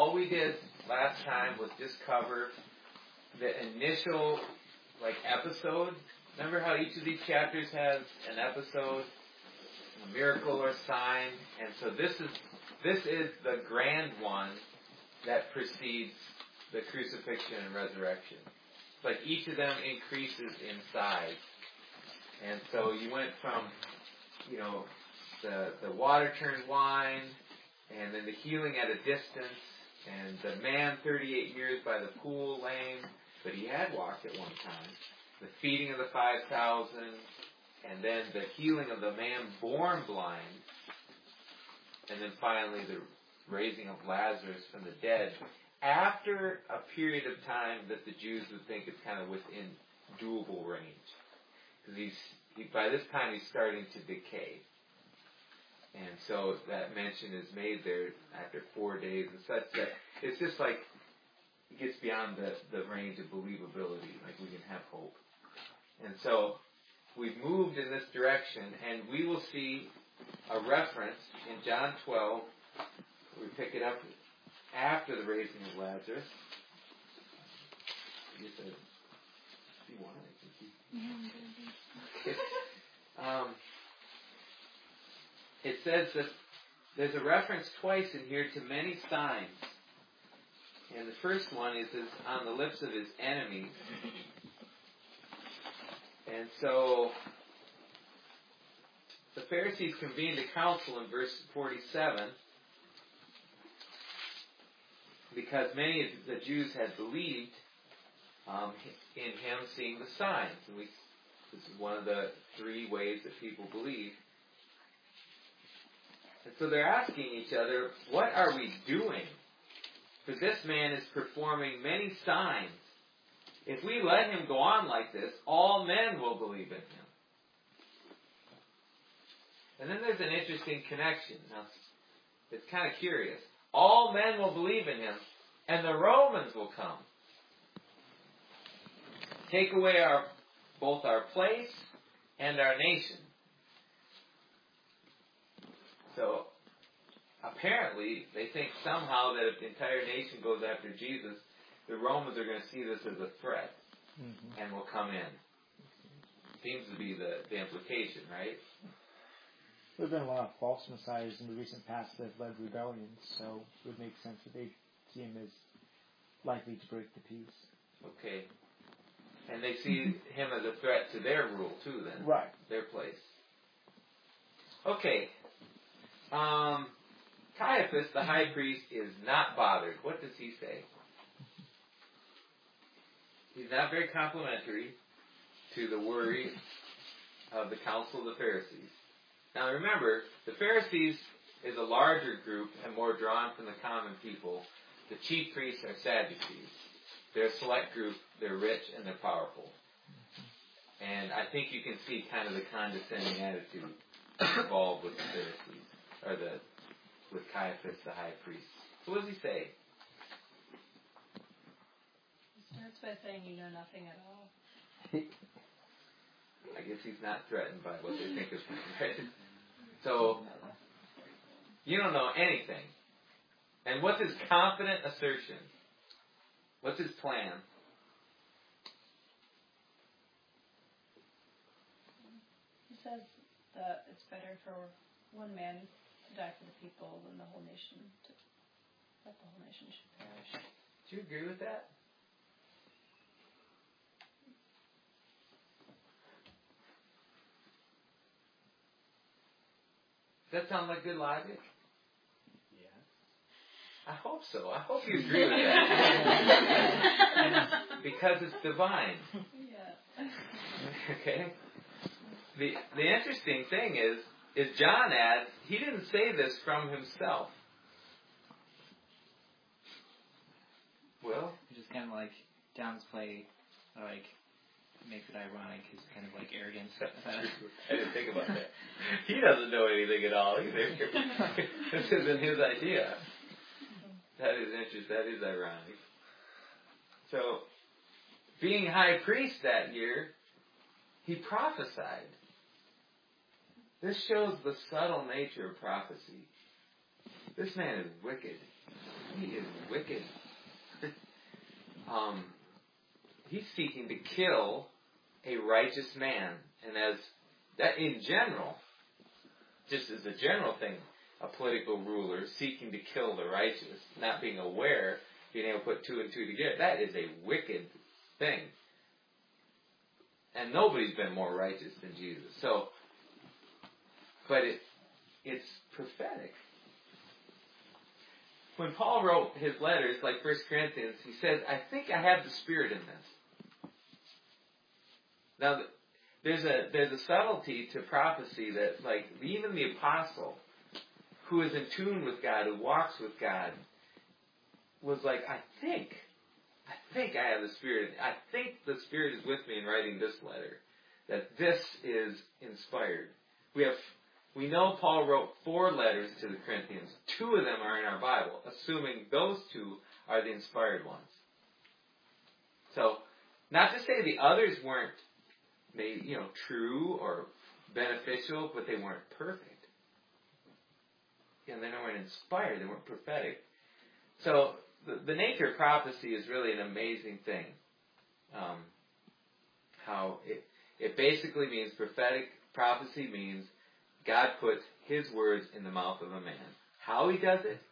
all we did last time was just cover the initial episode. Remember how each of these chapters has an episode, a miracle or sign, and so this is the grand one that precedes the crucifixion and resurrection. It's like each of them increases in size. And so you went from, the water turned wine, and then the healing at a distance, and the man 38 years by the pool lame, but he had walked at one time. The feeding of the 5,000, and then the healing of the man born blind, and then finally the raising of Lazarus from the dead, after a period of time that the Jews would think is kind of within doable range. Because by this time he's starting to decay. And so that mention is made there after 4 days and such that it's just like it gets beyond the range of believability, like we can have hope. And so we've moved in this direction, and we will see a reference in John 12. We pick it up after the raising of Lazarus. It says that there's a reference twice in here to many signs. And the first one is on the lips of his enemies. And so the Pharisees convened a council in verse 47 because many of the Jews had believed in him seeing the signs. And this is one of the 3 ways that people believe. And so they're asking each other, what are we doing? For this man is performing many signs. If we let him go on like this, all men will believe in him. And then there's an interesting connection. Now, it's kind of curious. All men will believe in him, and the Romans will come. Take away both our place and our nation. So, apparently, they think somehow that if the entire nation goes after Jesus, the Romans are going to see this as a threat and will come in. Seems to be the implication, right? There have been a lot of false messiahs in the recent past that have led rebellions, so it would make sense that they see him as likely to break the peace. Okay. And they see him as a threat to their rule, too, then. Right. Their place. Okay. Caiaphas, the high priest, is not bothered. What does he say? He's not very complimentary to the worry of the council of the Pharisees. Now remember, the Pharisees is a larger group and more drawn from the common people. The chief priests are Sadducees. They're a select group, they're rich, and they're powerful. And I think you can see kind of the condescending attitude involved with the Pharisees, or with Caiaphas, the high priest. So what does he say? He starts by saying you know nothing at all. I guess he's not threatened by what they think of him, right? So, you don't know anything. And what's his confident assertion? What's his plan? He says that it's better for one man to die for the people than the whole nation, that the whole nation should perish. Do you agree with that? Does that sound like good logic? Yeah. I hope so. I hope you agree with that. Because it's divine. Yeah. Okay? The interesting thing is John adds, he didn't say this from himself. Will? Just kind of like downplay, like, makes it ironic, his kind of like arrogance. I didn't think about that. He doesn't know anything at all either. This isn't his idea. That is interesting. That is ironic. So, being high priest that year, he prophesied. This shows the subtle nature of prophecy. This man is wicked. he is wicked. He's seeking to kill a righteous man. And as that in general, just as a general thing, a political ruler seeking to kill the righteous, not being aware, being able to put two and two together, that is a wicked thing. And nobody's been more righteous than Jesus. So, but it's prophetic. When Paul wrote his letters, like 1 Corinthians, he says, I think I have the Spirit in this. Now, there's a subtlety to prophecy that, like, even the apostle, who is in tune with God, who walks with God, was like, I think I have the Spirit. I think the Spirit is with me in writing this letter. That this is inspired. We know Paul wrote 4 letters to the Corinthians. 2 of them are in our Bible, assuming those 2 are the inspired ones. So, not to say the others weren't maybe, true or beneficial, but they weren't perfect. And they weren't inspired, they weren't prophetic. So, the nature of prophecy is really an amazing thing. How it basically means prophetic prophecy means God puts His words in the mouth of a man. How He does it,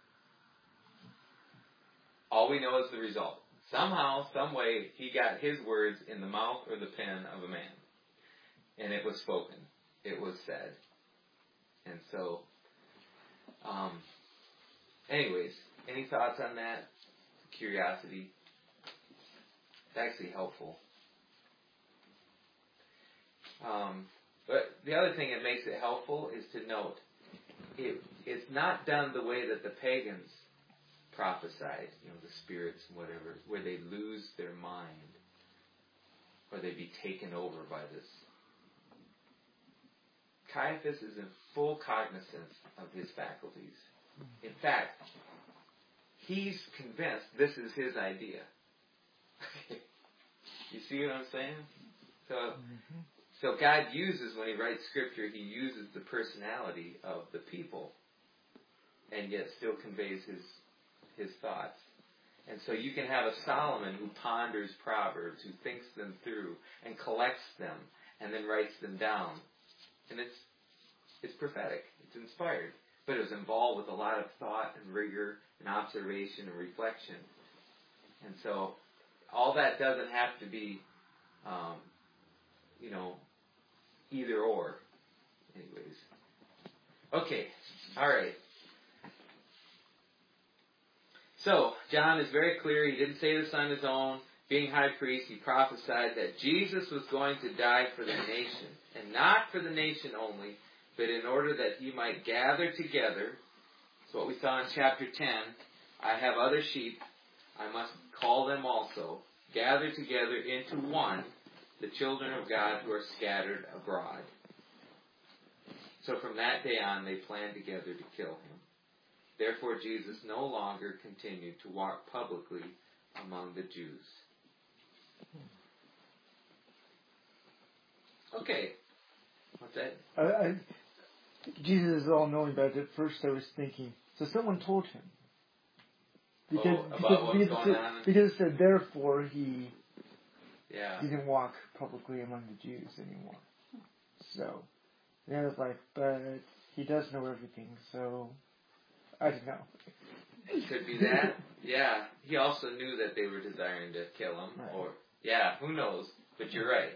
all we know is the result. Somehow, some way, He got His words in the mouth or the pen of a man. And it was spoken. It was said. And so, anyways, any thoughts on that? Curiosity? It's actually helpful. But the other thing that makes it helpful is to note it's not done the way that the pagans prophesied, the spirits and whatever, where they lose their mind or they be taken over by this. Caiaphas is in full cognizance of his faculties. In fact, he's convinced this is his idea. You see what I'm saying? So God uses, when He writes Scripture, He uses the personality of the people and yet still conveys His thoughts. And so you can have a Solomon who ponders Proverbs, who thinks them through and collects them and then writes them down. And it's prophetic. It's inspired. But it was involved with a lot of thought and rigor and observation and reflection. And so all that doesn't have to be, either or. Anyways. Okay. All right. So, John is very clear. He didn't say this on his own. Being high priest, he prophesied that Jesus was going to die for the nation. And not for the nation only, but in order that He might gather together. That's what we saw in chapter 10. I have other sheep. I must call them also. Gather together into one, the children of God who are scattered abroad. So from that day on, they planned together to kill Him. Therefore, Jesus no longer continued to walk publicly among the Jews. Okay. What's that? Jesus is all-knowing, but at first I was thinking, so someone told Him. Because it said, therefore, He didn't walk publicly among the Jews anymore. So, then I was like, but He does know everything, so I don't know. It could be that. Yeah. He also knew that they were desiring to kill Him. Right. Or, who knows? But you're right.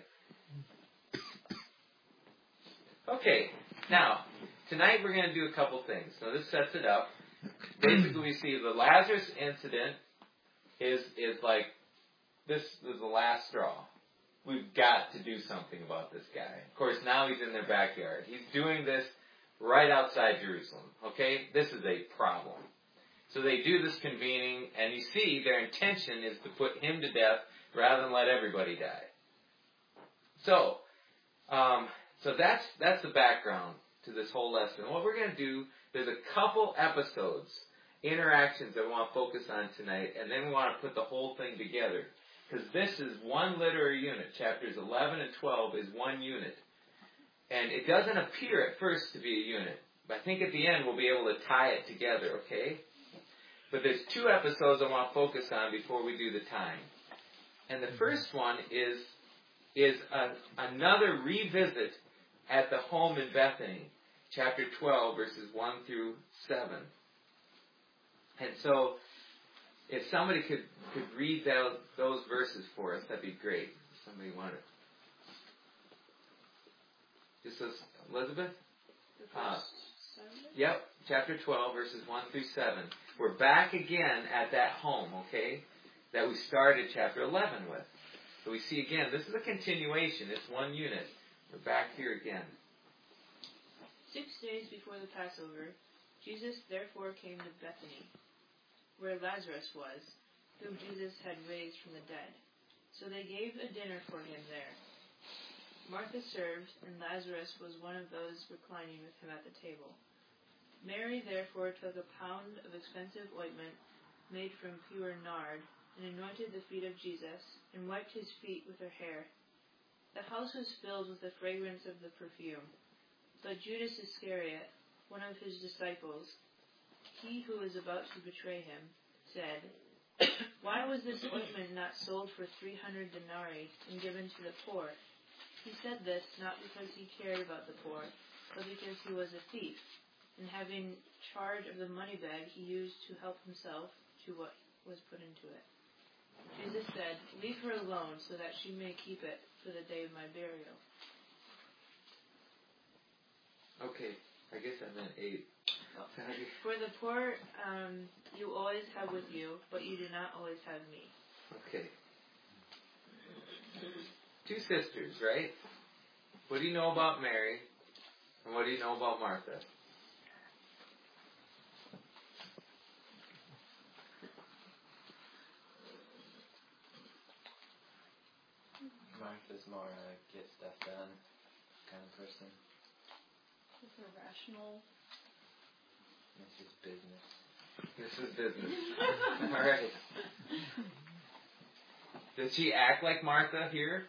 Okay. Now, tonight we're going to do a couple things. So this sets it up. Basically, we see the Lazarus incident is like, this is the last straw. We've got to do something about this guy. Of course, now he's in their backyard. He's doing this right outside Jerusalem. Okay? This is a problem. So they do this convening, and you see their intention is to put him to death rather than let everybody die. So that's the background to this whole lesson. What we're going to do, there's a couple episodes, interactions that we want to focus on tonight, and then we want to put the whole thing together. Because this is one literary unit. Chapters 11 and 12 is one unit. And it doesn't appear at first to be a unit. But I think at the end we'll be able to tie it together, okay? But there's two episodes I want to focus on before we do the time. And the first one is another revisit at the home in Bethany, chapter 12, verses 1 through 7. And so, if somebody could read those verses for us, that'd be great. Somebody wanted. Just as Elizabeth? Yep, chapter 12, verses 1 through 7. We're back again at that home, okay, that we started chapter 11 with. So we see again, this is a continuation. It's one unit. We're back here again. 6 days before the Passover, Jesus therefore came to Bethany, where Lazarus was, whom Jesus had raised from the dead. So they gave a dinner for him there. Martha served, and Lazarus was one of those reclining with him at the table. Mary therefore took a pound of expensive ointment made from pure nard, and anointed the feet of Jesus, and wiped his feet with her hair. The house was filled with the fragrance of the perfume. But Judas Iscariot, one of his disciples, he who was about to betray him, said, "Why was this ointment not sold for 300 denarii and given to the poor?" He said this not because he cared about the poor, but because he was a thief, and having charge of the money bag he used to help himself to what was put into it. Jesus said, "Leave her alone, so that she may keep it for the day of my burial." Okay, I guess I meant 8. For the poor you always have with you, but you do not always have me. Okay. 2 sisters, right? What do you know about Mary? And what do you know about Martha? Martha's more get stuff done kind of person. It's a rational. This is business. All right. Does she act like Martha here?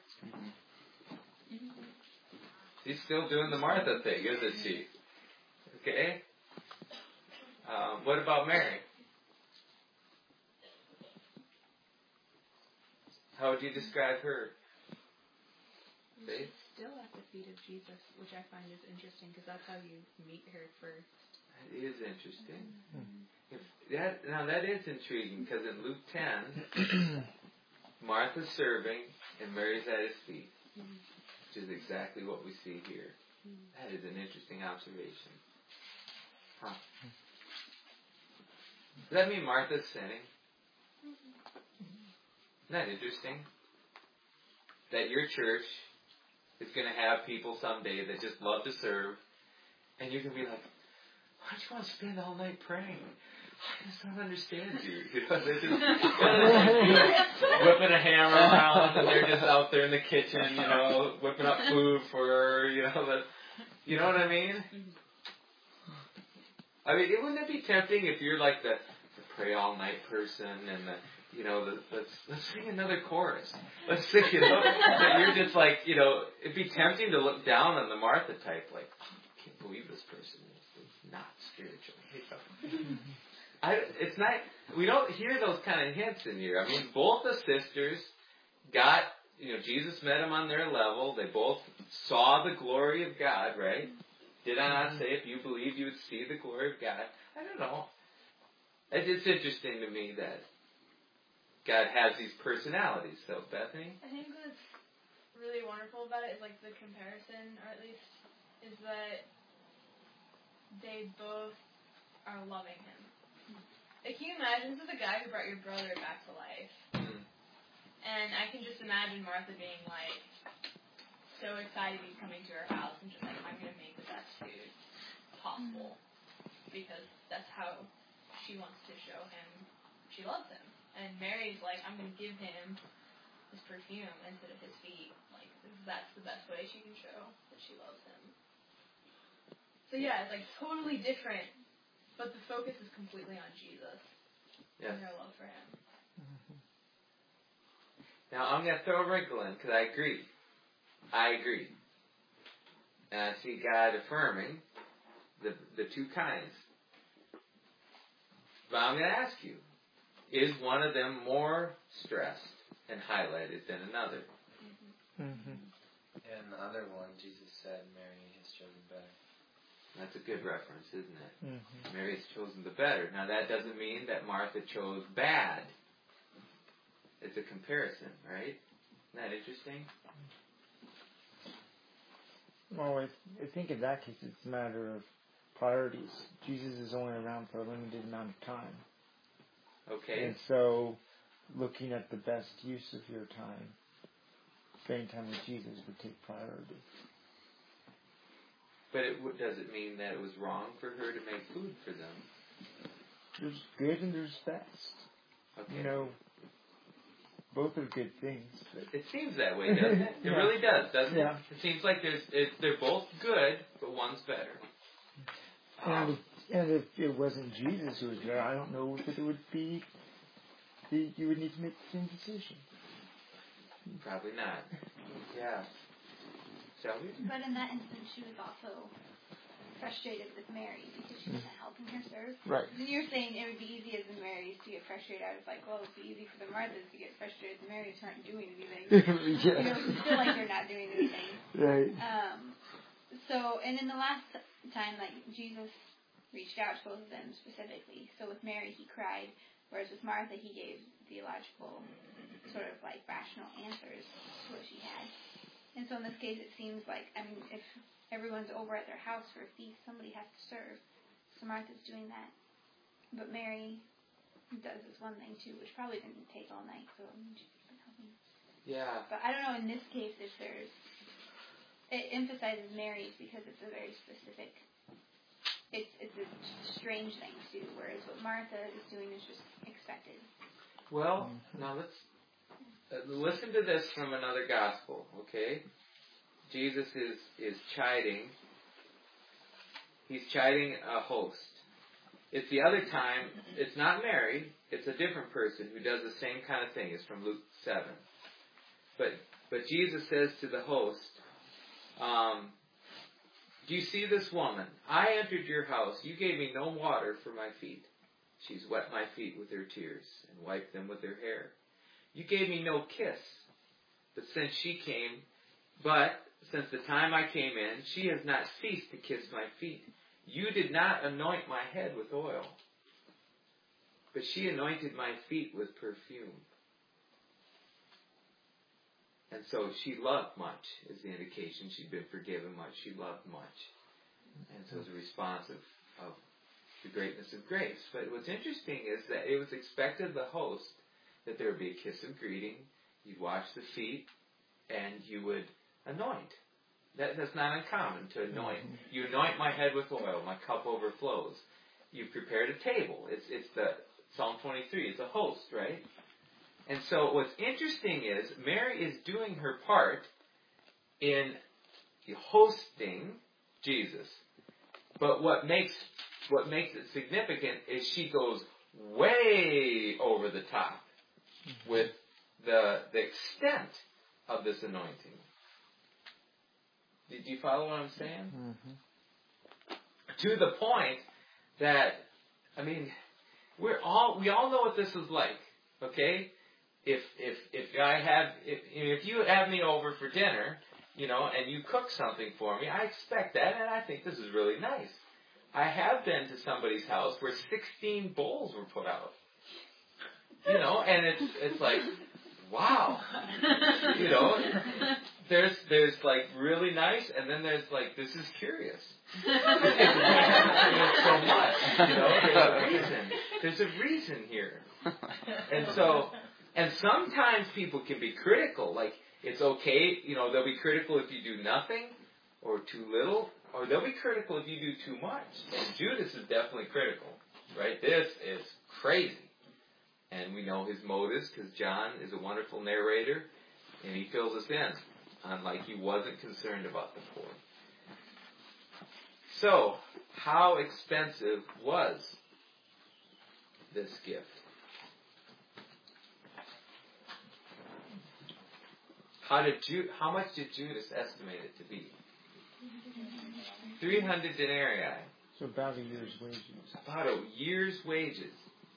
She's still doing the Martha thing, isn't she? Okay. What about Mary? How would you describe her? She's still at the feet of Jesus, which I find is interesting because that's how you meet her first. That is interesting. That is intriguing because in Luke 10, Martha's serving and Mary's at his feet, which is exactly what we see here. That is an interesting observation. Huh. Does that mean Martha's sinning? Isn't that interesting? That your church is going to have people someday that just love to serve, and you can be like, why don't you want to spend all night praying? I just don't understand you. They're just whipping a hammer around, and they're just out there in the kitchen, whipping up food for her, But, you know what I mean? I mean, wouldn't it be tempting if you're like the pray all night person and let's sing another chorus. Let's sing, that you're just like, it'd be tempting to look down on the Martha type, like, I can't believe this person is not spiritual. It's not, we don't hear those kind of hints in here. I mean, both the sisters got, Jesus met them on their level. They both saw the glory of God, right? Did I not say if you believe you would see the glory of God? I don't know. It's interesting to me that God has these personalities. So, Bethany? I think what's really wonderful about it is like the comparison, or at least is that they both are loving him. Like, can you imagine, this is the guy who brought your brother back to life. And I can just imagine Martha being like so excited he's coming to her house and just like, I'm going to make the best food possible. Because that's how she wants to show him she loves him. And Mary's like, I'm going to give him this perfume instead of his feet. Like, that's the best way she can show that she loves him. So yeah, it's like totally different, but the focus is completely on Jesus and their love for him. Now I'm going to throw a wrinkle in because I agree. And I see God affirming the two kinds. But I'm going to ask you, is one of them more stressed and highlighted than another? Mm-hmm. And the other one, Jesus said, Mary has chosen better. That's a good reference, isn't it? Mm-hmm. Mary has chosen the better. Now that doesn't mean that Martha chose bad. It's a comparison, right? Isn't that interesting? Well, I think in that case it's a matter of priorities. Jesus is only around for a limited amount of time. Okay. And so, looking at the best use of your time, spending time with Jesus would take priority. But does it mean that it was wrong for her to make food for them? There's good and there's best. Okay. You know, both are good things. It seems that way, doesn't it? It really does, doesn't it? It seems like they're both good, but one's better. And if it wasn't Jesus who was there, I don't know if it would be. You would need to make the same decision. Probably not. Yeah. Shall we? But in that instance, she was also frustrated with Mary because she wasn't helping her serve. Right. And you're saying it would be easy as the Marys to get frustrated. I was like, well, it'd be easy for the Marthas to get frustrated. The Marys aren't doing anything. Yeah. You know, you feel like they're not doing anything. Right. So, and in the last time, like, Jesus reached out to both of them specifically. So with Mary, he cried, whereas with Martha, he gave theological, sort of like rational answers to what she had. And so in this case, it seems like, I mean, if everyone's over at their house for a feast, somebody has to serve. So Martha's doing that. But Mary does this one thing too, which probably didn't take all night, so she's been helping. Yeah. But I don't know in this case if it emphasizes Mary's because it's a very specific, it's a strange thing too, whereas what Martha is doing is just expected. Well, now let's listen to this from another gospel, okay? Jesus is chiding. He's chiding a host. It's the other time. It's not Mary. It's a different person who does the same kind of thing. It's from Luke 7. But Jesus says to the host, do you see this woman? I entered your house. You gave me no water for my feet. She's wet my feet with her tears and wiped them with her hair. You gave me no kiss. But since the time I came in, she has not ceased to kiss my feet. You did not anoint my head with oil, but she anointed my feet with perfume. And so she loved much, is the indication. She'd been forgiven much. She loved much. And so it's a response of the greatness of grace. But what's interesting is that it was expected of the host that there would be a kiss of greeting. You'd wash the feet, and you would anoint. That's not uncommon to anoint. You anoint my head with oil, my cup overflows. You've prepared a table. It's the Psalm 23. It's a host, right? And so what's interesting is Mary is doing her part in hosting Jesus. But what makes it significant is she goes way over the top with the extent of this anointing. Did you follow what I'm saying? Mm-hmm. To the point that, I mean, we all know what this is like, okay? If you have me over for dinner, and you cook something for me, I expect that, and I think this is really nice. I have been to somebody's house where 16 bowls were put out, and it's like, wow, There's like really nice, and then there's like, this is curious. There's so much, There's a reason here. And sometimes people can be critical. Like, it's okay, they'll be critical if you do nothing or too little, or they'll be critical if you do too much. And Judas is definitely critical, right? This is crazy. And we know his motives because John is a wonderful narrator, and he fills us in. Unlike he wasn't concerned about the poor. So, how expensive was this gift? How much did Judas estimate it to be? 300 denarii. So about a year's wages. About a year's wages.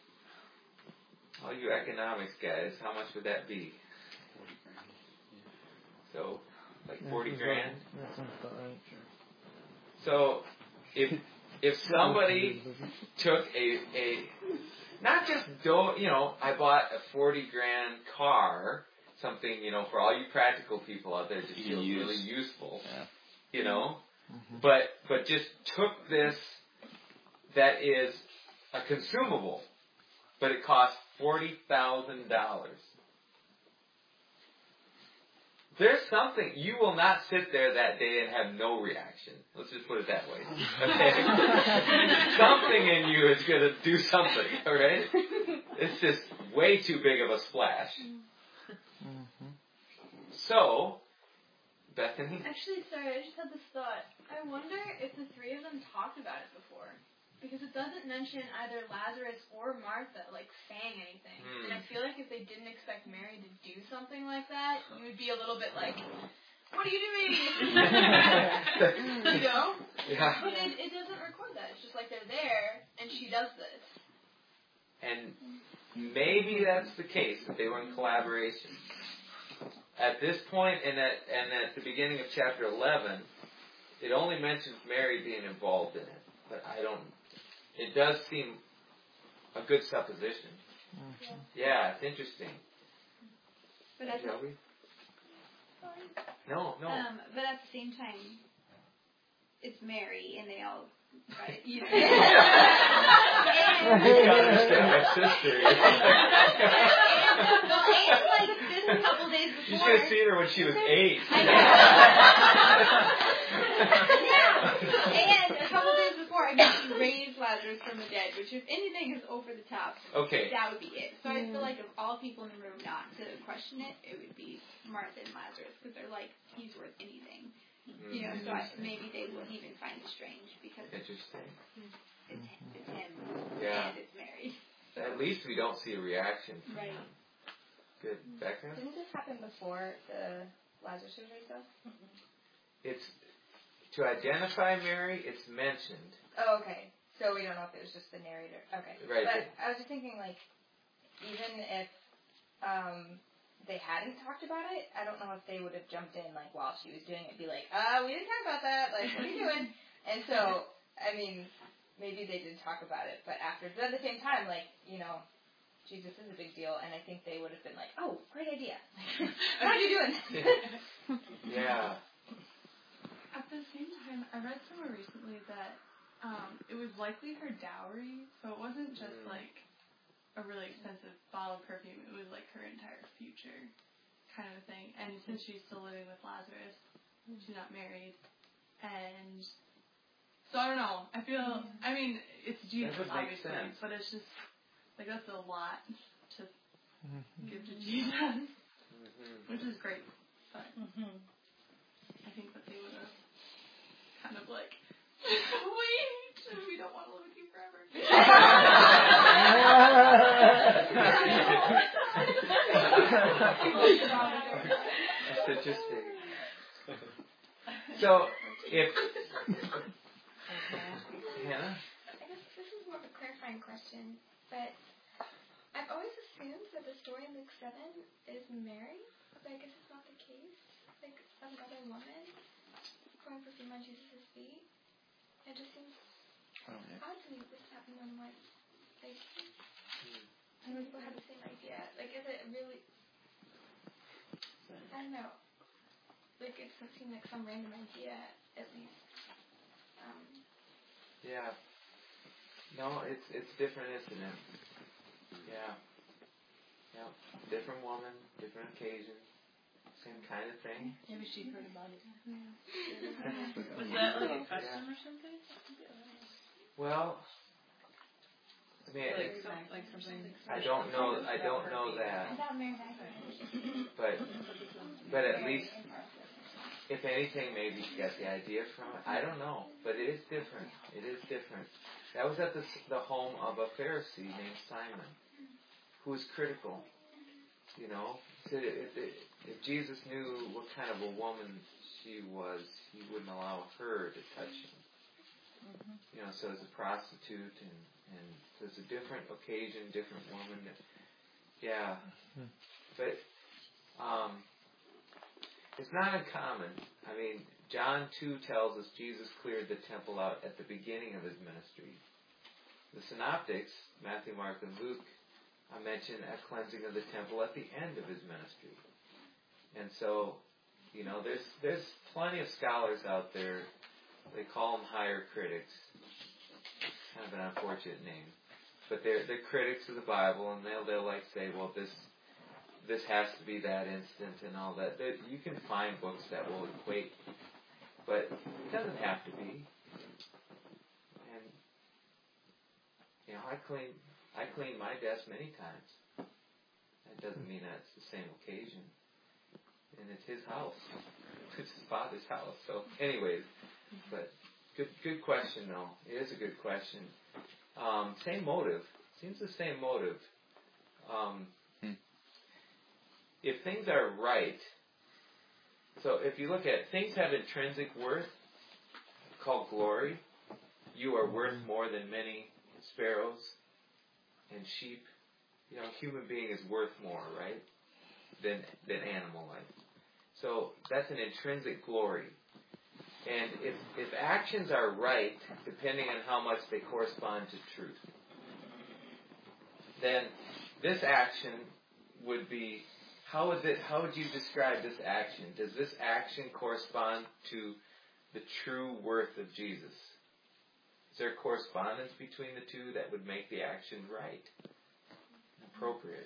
All you economics guys, how much would that be? So, like 40 grand? That sounds about right. So, if somebody took a not just, I bought a 40 grand car, something, for all you practical people out there, just feels really useful, but just took this that is a consumable, but it costs $40,000. There's something, you will not sit there that day and have no reaction. Let's just put it that way. Okay? Something in you is going to do something, alright? It's just way too big of a splash. Mm-hmm. So, Bethany? Actually, sorry, I just had this thought. I wonder if the three of them talked about it before. Because it doesn't mention either Lazarus or Martha, saying anything. And I feel like if they didn't expect Mary to do something like that, you would be a little bit like, what are you doing? Yeah. But it doesn't record that. It's just they're there, and she does this. And maybe that's the case, that they were in collaboration. At this point, and at the beginning of chapter 11, it only mentions Mary being involved in it. But it does seem a good supposition. Mm-hmm. Yeah, it's interesting. But at Shall we? No. But at the same time, it's Mary, and they all, right? You gotta understand my sister. And just a couple days before. You should have seen her when she was 8. And a couple days before, she raised Lazarus from the dead, which, if anything, is over the top. Okay. That would be it. So I feel like of all people in the room not to question it, it would be Martha and Lazarus, because they're he's worth anything. Mm-hmm. So maybe they wouldn't even find it strange, because Interesting. It's him Yeah. and it's Mary. So. At least we don't see a reaction from Right. him. Good. Becca? Didn't this happen before the Lazarus surgery stuff? It's to identify Mary. It's mentioned. Oh, okay. So we don't know if it was just the narrator. Okay. Right. But I was just thinking, even if they hadn't talked about it, I don't know if they would have jumped in while she was doing it, be like, we didn't talk about that. What are you doing? And so, maybe they did talk about it, but at the same time, Jesus is a big deal, and I think they would have been like, oh, great idea. How are you doing this? Yeah. At the same time, I read somewhere recently that it was likely her dowry, so it wasn't just a really expensive bottle of perfume, it was her entire future kind of a thing. And since she's still living with Lazarus, she's not married, and so I don't know. I feel, it's Jesus, obviously, sense. But it's just, that's a lot to give to Jesus, which is great, but I think that they would have kind of wait, we don't want to live with you forever. That's interesting. So, Hannah? I guess this is more of a clarifying question, but I've always assumed that the story in Luke 7 is Mary, but I guess it's not the case. Another woman pouring perfume on Jesus' feet. It just seems odd to me this happened on one. And people have the same idea. Is it really? I don't know. It doesn't seem like some random idea, at least. Yeah. No, it's different, isn't it? Yeah. Yeah. Different woman, different occasion, same kind of thing. Maybe she heard about it. Was that a custom or something? Well, I don't know that. But at least, if anything, maybe she got the idea from it. I don't know, but it is different. It is different. That was at the home of a Pharisee named Simon, who was critical. Said if Jesus knew what kind of a woman she was, he wouldn't allow her to touch him. So as a prostitute, and so it's a different occasion, different woman. Yeah. But it's not uncommon. I mean, John 2 tells us Jesus cleared the temple out at the beginning of his ministry. The synoptics, Matthew, Mark, and Luke, mention a cleansing of the temple at the end of his ministry. And so, there's plenty of scholars out there. They call them higher critics. Kind of an unfortunate name. But they're critics of the Bible, and they'll like say, well, this has to be that instant and all that. You can find books that will equate, but it doesn't have to be. And I clean my desk many times. That doesn't mean that's the same occasion. And it's his house. It's his father's house. So, anyways, but good question though. It is a good question. Same motive. Seems the same motive. If things are right, so if you look at things have intrinsic worth called glory. You are worth more than many sparrows and sheep. Human being is worth more, right, than animal life. So that's an intrinsic glory. And if actions are right, depending on how much they correspond to truth, then this action would be, how would you describe this action? Does this action correspond to the true worth of Jesus? Is there correspondence between the two that would make the action right, appropriate?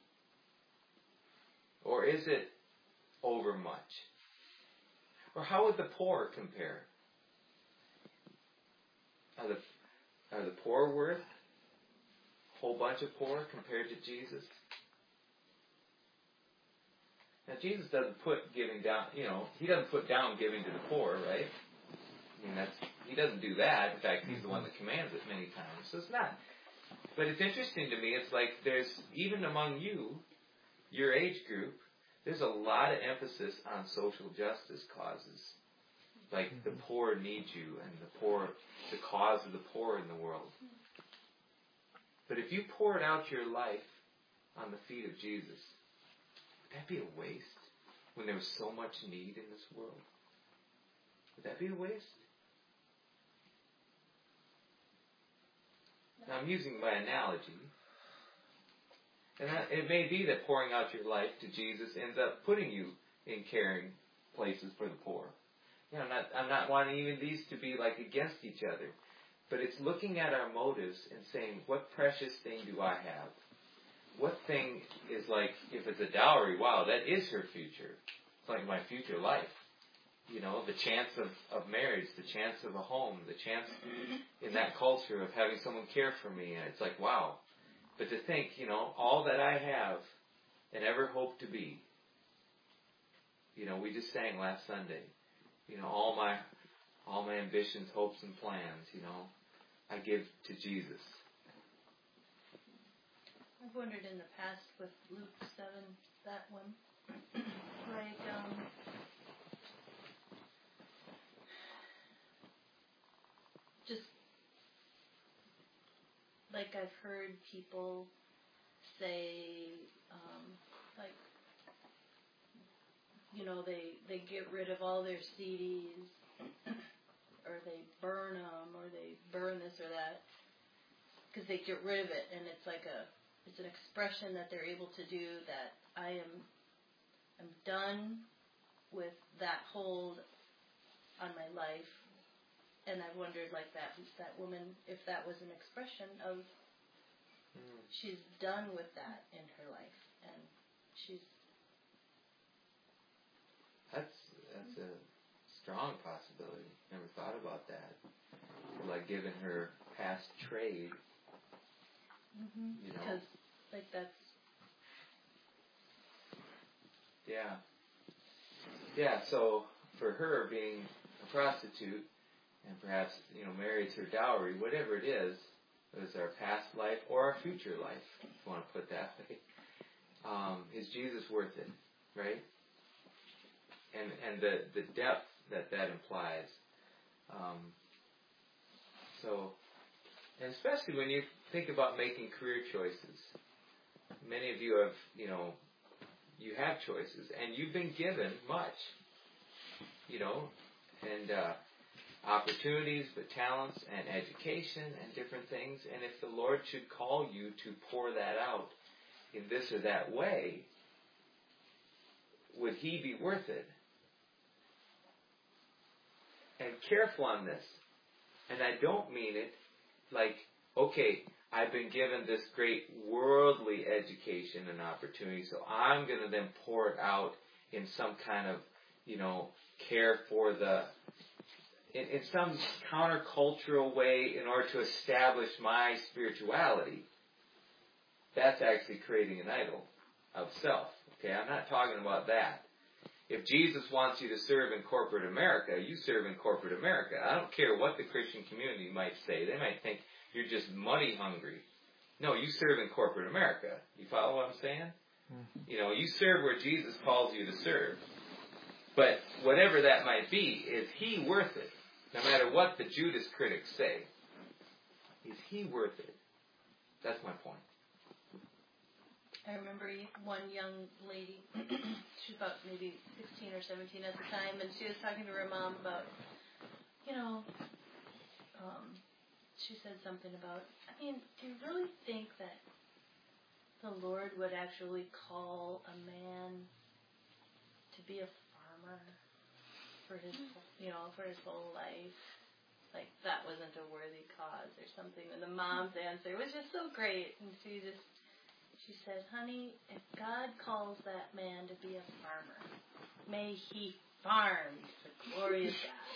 Or is it overmuch? Or how would the poor compare? Are the poor worth a whole bunch of poor compared to Jesus? Now Jesus doesn't put giving down, he doesn't put down giving to the poor, right? I mean, he doesn't do that. In fact, he's the one that commands it many times. So it's not. But it's interesting to me, it's like there's, even among you, your age group, there's a lot of emphasis on social justice causes. Like the poor need you, and the cause of the poor in the world. But if you poured out your life on the feet of Jesus, would that be a waste when there was so much need in this world? Would that be a waste? Now I'm using my analogy. And it may be that pouring out your life to Jesus ends up putting you in caring places for the poor. I'm not wanting even these to be like against each other. But it's looking at our motives and saying, what precious thing do I have? What thing is like, if it's a dowry, wow, that is her future. It's like my future life. The chance of marriage, the chance of a home, the chance in that culture of having someone care for me. And it's like, wow. But to think, all that I have and ever hope to be, we just sang last Sunday, all my ambitions, hopes, and plans, I give to Jesus. I've wondered in the past with Luke 7, that one, just like I've heard people say, they get rid of all their CDs, or they burn them, or they burn this or that, because they get rid of it, and it's like it's an expression that they're able to do that I'm done with that hold on my life. And I wondered, like that woman, if that was an expression of she's done with that in her life, and she's. That's a strong possibility. Never thought about that. Like giving her past trade. Because that's. Yeah. Yeah. So for her being a prostitute, and perhaps, married to her dowry, whatever it is our past life or our future life, if you want to put that way, is Jesus worth it, right? And the depth that implies. And especially when you think about making career choices, many of you have, you have choices, and you've been given much, and opportunities, but talents and education and different things. And if the Lord should call you to pour that out in this or that way, would He be worth it? And careful on this. And I don't mean it like, okay, I've been given this great worldly education and opportunity, so I'm going to then pour it out in some kind of, care for in some countercultural way in order to establish my spirituality. That's actually creating an idol of self. Okay, I'm not talking about that. If Jesus wants you to serve in corporate America, you serve in corporate America. I don't care what the Christian community might say. They might think you're just money hungry. No, you serve in corporate America. You follow what I'm saying? Mm-hmm. You serve where Jesus calls you to serve. But whatever that might be, is He worth it? No matter what the Judas critics say. Is He worth it? That's my point. I remember one young lady, she was about maybe 16 or 17 at the time, and she was talking to her mom about, she said something about, do you really think that the Lord would actually call a man to be a farmer for his, for his whole life? Like, that wasn't a worthy cause or something. And the mom's answer was just so great, and she said, honey, if God calls that man to be a farmer, may he farm for the glory of God.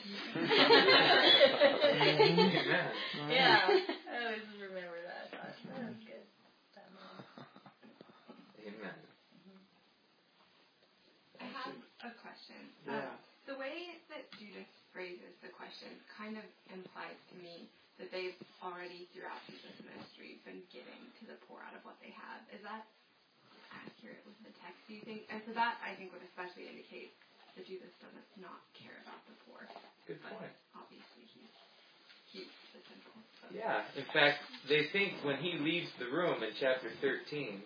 Yeah, I always remember that. I thought, that was good. That man. Amen. I have a question. Yeah. The way that Judas phrases the question kind of implies to me that they've already, throughout Jesus' ministry, been giving to the poor out of what they have. Is that accurate with the text, do you think? And so that, I think, would especially indicate that Jesus doesn't not care about the poor. Good point. Obviously, he's the simple. Yeah. In fact, they think when He leaves the room in chapter 13,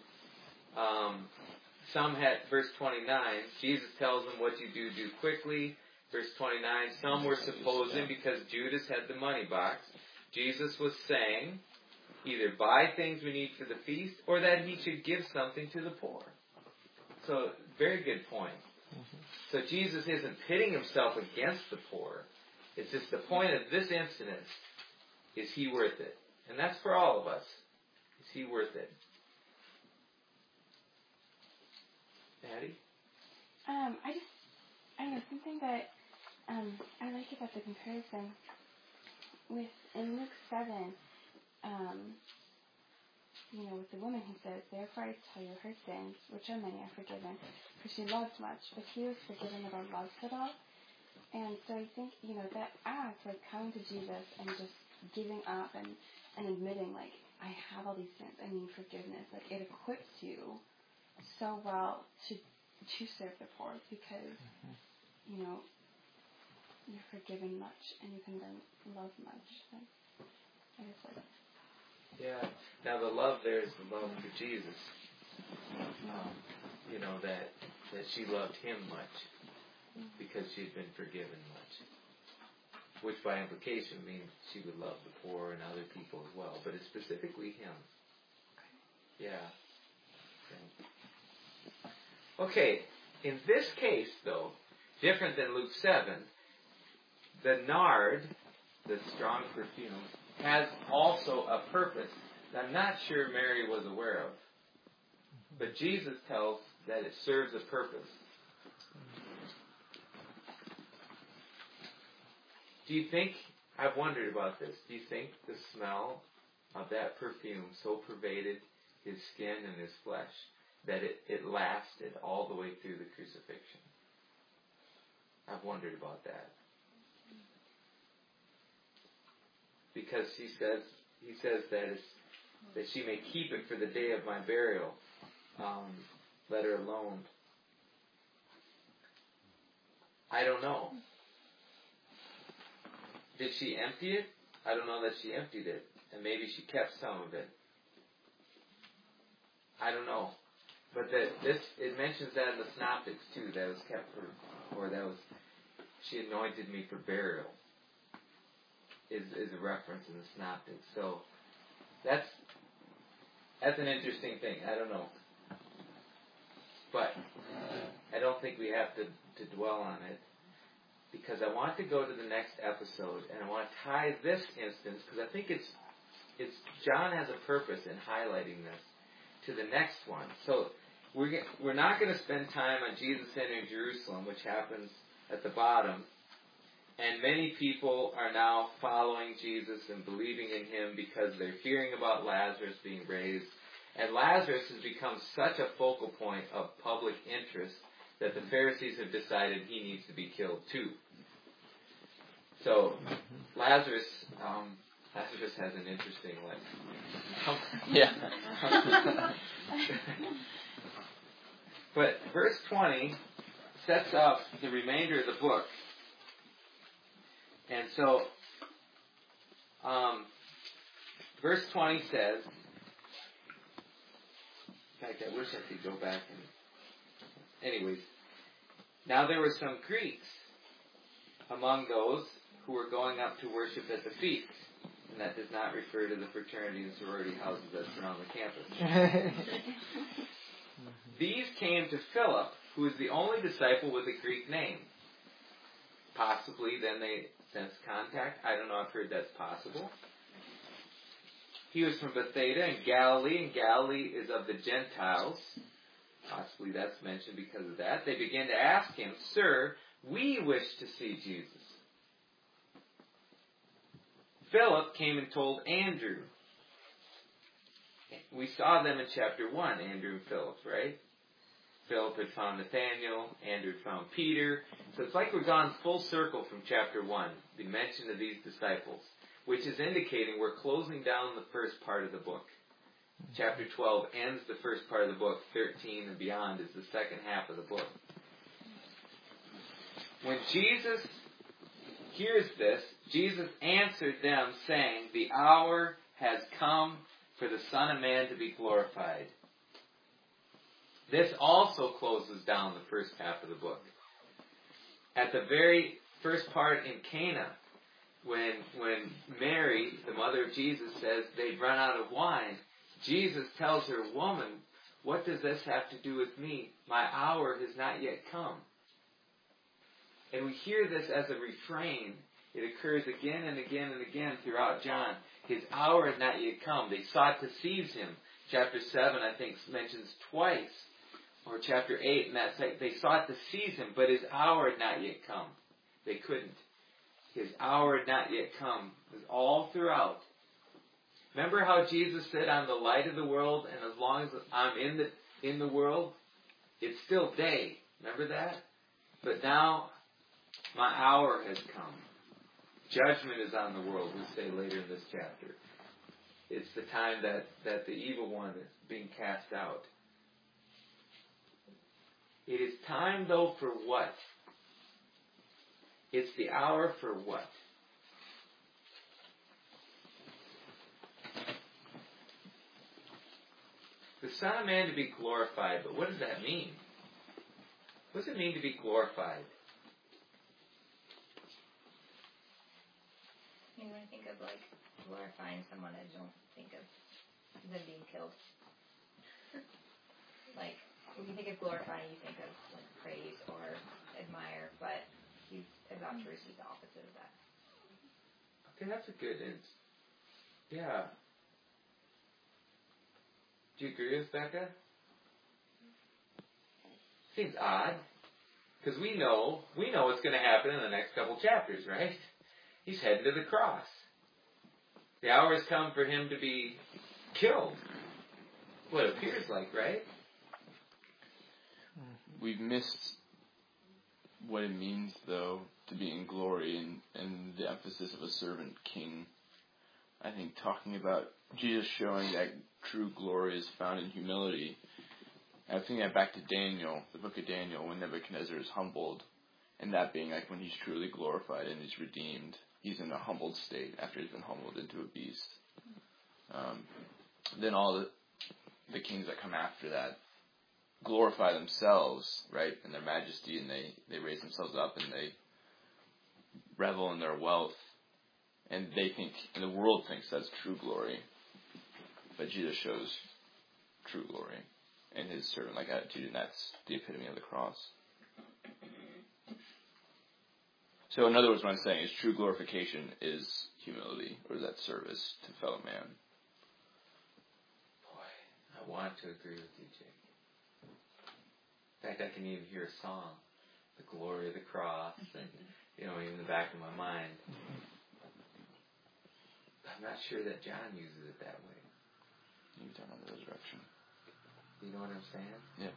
some had, verse 29, Jesus tells them what you do quickly. Verse 29, some were supposing because Judas had the money box, Jesus was saying either buy things we need for the feast or that He should give something to the poor. So, very good point. Mm-hmm. So Jesus isn't pitting Himself against the poor. It's just the point of this incident, is He worth it? And that's for all of us. Is He worth it? Maddie? I don't know, something that I like about the comparison with, in Luke 7, with the woman who says, therefore I tell you, her sins, which are many, are forgiven, for she loved much, but he was forgiven about love it all. And so I think, that act, like coming to Jesus and just giving up and admitting, like, I have all these sins, I need forgiveness, like, it equips you so well to serve the poor because, you're forgiven much and you can then love much. I guess that's... Yeah. Now the love there is the love for Jesus. That she loved Him much because she had been forgiven much. Which by implication means she would love the poor and other people as well. But it's specifically Him. Yeah. Okay. In this case, though, different than Luke 7, the nard, the strong perfume, has also a purpose that I'm not sure Mary was aware of. But Jesus tells that it serves a purpose. Do you think, I've wondered about this, do you think the smell of that perfume so pervaded His skin and His flesh that it lasted all the way through the crucifixion? I've wondered about that. Because he says that she may keep it for the day of my burial. Let her alone. I don't know. Did she empty it? I don't know that she emptied it. And maybe she kept some of it. I don't know. But it mentions that in the Synoptics too. That was kept she anointed me for burial. Is a reference in the Synoptics. So that's an interesting thing. I don't know. But I don't think we have to dwell on it, because I want to go to the next episode, and I want to tie this instance, because I think it's John has a purpose in highlighting this, to the next one. So we're not going to spend time on Jesus entering Jerusalem, which happens at the bottom. And many people are now following Jesus and believing in him because they're hearing about Lazarus being raised. And Lazarus has become such a focal point of public interest that the Pharisees have decided he needs to be killed too. So Lazarus has an interesting life. Yeah. But verse 20 sets up the remainder of the book. And so, verse 20 says, in fact, I wish I could go back and... Anyways, now there were some Greeks among those who were going up to worship at the feast. And that does not refer to the fraternity and sorority houses that surround the campus. These came to Philip, who was the only disciple with a Greek name. Possibly then they sensed contact. I don't know, I've heard that's possible. He was from Bethsaida in Galilee, and Galilee is of the Gentiles. Possibly that's mentioned because of that. They began to ask him, "Sir, we wish to see Jesus." Philip came and told Andrew. We saw them in chapter 1, Andrew and Philip, right? Philip had found Nathanael, Andrew had found Peter. So it's like we've gone full circle from chapter 1, the mention of these disciples, which is indicating we're closing down the first part of the book. Chapter 12 ends the first part of the book. 13 and beyond is the second half of the book. When Jesus hears this, Jesus answered them, saying, "The hour has come for the Son of Man to be glorified." This also closes down the first half of the book. At the very first part in Cana, when Mary, the mother of Jesus, says they've run out of wine, Jesus tells her, "Woman, what does this have to do with me? My hour has not yet come." And we hear this as a refrain. It occurs again and again and again throughout John. His hour had not yet come. They sought to seize him. Chapter 7, I think, mentions twice. Or chapter 8, and that's like they sought to seize him, but his hour had not yet come. They couldn't. His hour had not yet come. It was all throughout. Remember how Jesus said, "I'm the light of the world, and as long as I'm in the world, it's still day." Remember that? But now, my hour has come. Judgment is on the world, we'll say later in this chapter. It's the time that the evil one is being cast out. It is time, though, for what? It's the hour for what? The Son of Man to be glorified, but what does that mean? What does it mean to be glorified? I mean, when I think of, like, glorifying someone, I don't think of them being killed. Like, when you think of glorifying, you think of, like, praise or admire, but he's about to receive the opposite of that. Okay, that's a good answer. Yeah. Do you agree with Becca? Seems odd. Because we know what's going to happen in the next couple chapters, right? He's heading to the cross. The hour has come for him to be killed. What it appears like, right? We've missed what it means, though, to be in glory and the emphasis of a servant king. I think talking about Jesus showing that true glory is found in humility. I think that back to Daniel, the book of Daniel, when Nebuchadnezzar is humbled, and that being like when he's truly glorified and he's redeemed. He's in a humbled state after he's been humbled into a beast. Then all the kings that come after that glorify themselves, right, in their majesty, and they raise themselves up and they revel in their wealth, and they think, and the world thinks that's true glory. But Jesus shows true glory in his servant-like attitude, and that's the epitome of the cross. So in other words, what I'm saying is true glorification is humility, or is that service to fellow man. Boy, I want to agree with you, Jake. In fact, I can even hear a song, The Glory of the Cross, and, even in the back of my mind. I'm not sure that John uses it that way. You talk about the resurrection. You know what I'm saying? Yeah.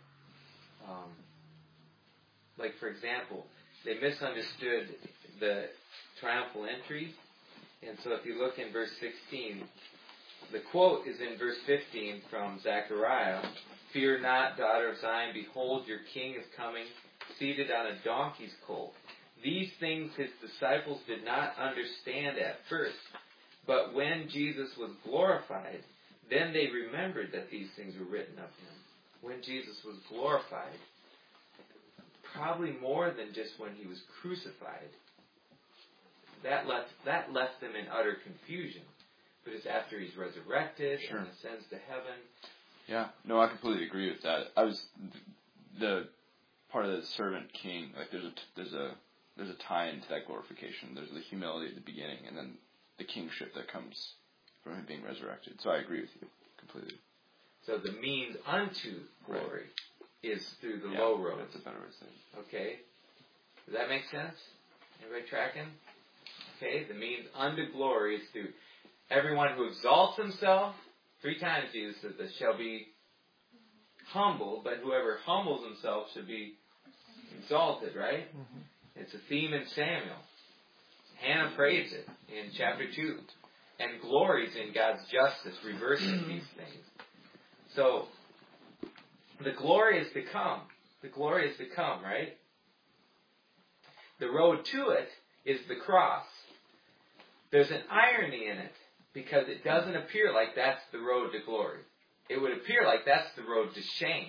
Like, for example, they misunderstood the triumphal entry. And so if you look in verse 16, the quote is in verse 15 from Zechariah, "Fear not, daughter of Zion, behold, your king is coming, seated on a donkey's colt." These things his disciples did not understand at first, but when Jesus was glorified, then they remembered that these things were written of him. When Jesus was glorified, probably more than just when he was crucified, that left them in utter confusion. But it's after he's resurrected and ascends to heaven. Yeah, no, I completely agree with that. I was the part of the servant king. Like there's a tie into that glorification. There's the humility at the beginning, and then the kingship that comes from him being resurrected. So I agree with you completely. So the means unto glory is through the low road. That's a better way to say it. Okay, does that make sense? Everybody tracking? Okay, the means unto glory is through everyone who exalts himself. 3 times Jesus said this, shall be humble, but whoever humbles himself should be exalted, right? Mm-hmm. It's a theme in Samuel. Hannah prays it in chapter 2 and glories in God's justice, reversing these things. So, the glory is to come. The glory is to come, right? The road to it is the cross. There's an irony in it, because it doesn't appear like that's the road to glory. It would appear like that's the road to shame,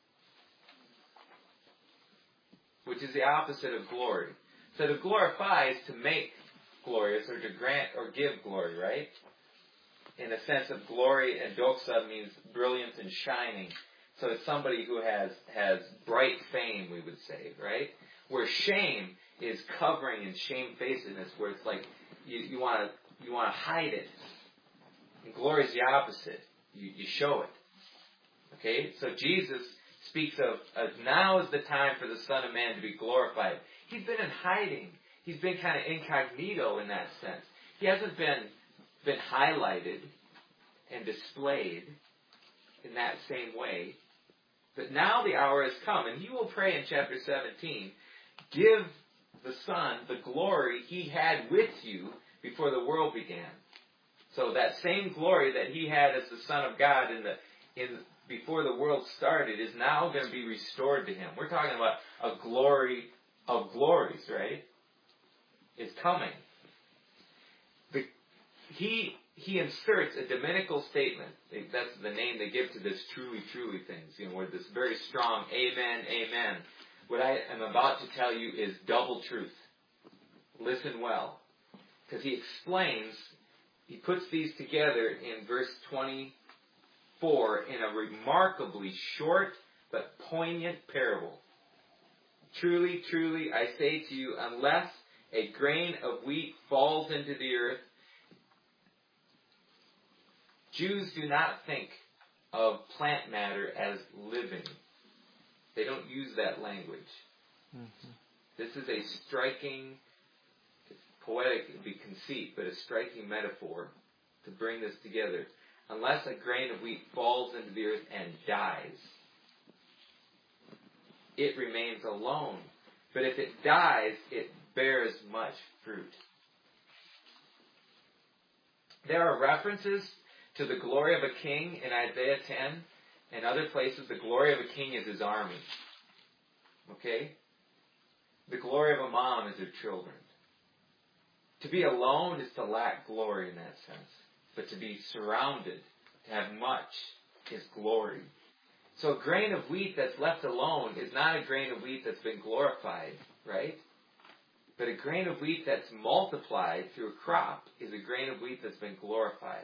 which is the opposite of glory. So to glorify is to make glorious, or to grant or give glory, right? In the sense of glory, and doxa means brilliant and shining. So it's somebody who has bright fame, we would say, right? Where shame is covering and shamefacedness, where it's like you want to hide it. And glory is the opposite. You show it. Okay? So Jesus speaks of now is the time for the Son of Man to be glorified. He's been in hiding. He's been kind of incognito in that sense. He hasn't been highlighted and displayed in that same way. But now the hour has come, and he will pray in chapter 17, give the Son the glory he had with you before the world began. So that same glory that he had as the Son of God before the world started is now going to be restored to him. We're talking about a glory of glories, right? It's coming. He inserts a dominical statement. That's the name they give to this truly, truly things. Where this very strong amen, amen. What I am about to tell you is double truth. Listen well. Because he puts these together in verse 24 in a remarkably short but poignant parable. Truly, truly, I say to you, unless a grain of wheat falls into the earth, Jews do not think of plant matter as living. They don't use that language. Mm-hmm. This is a striking, poetic, it would be conceit, but a striking metaphor to bring this together. Unless a grain of wheat falls into the earth and dies, it remains alone. But if it dies, it bears much fruit. There are references to the glory of a king in Isaiah 10 and other places. The glory of a king is his army. Okay? The glory of a mom is her children. To be alone is to lack glory in that sense. But to be surrounded, to have much, is glory. So a grain of wheat that's left alone is not a grain of wheat that's been glorified, right? But a grain of wheat that's multiplied through a crop is a grain of wheat that's been glorified.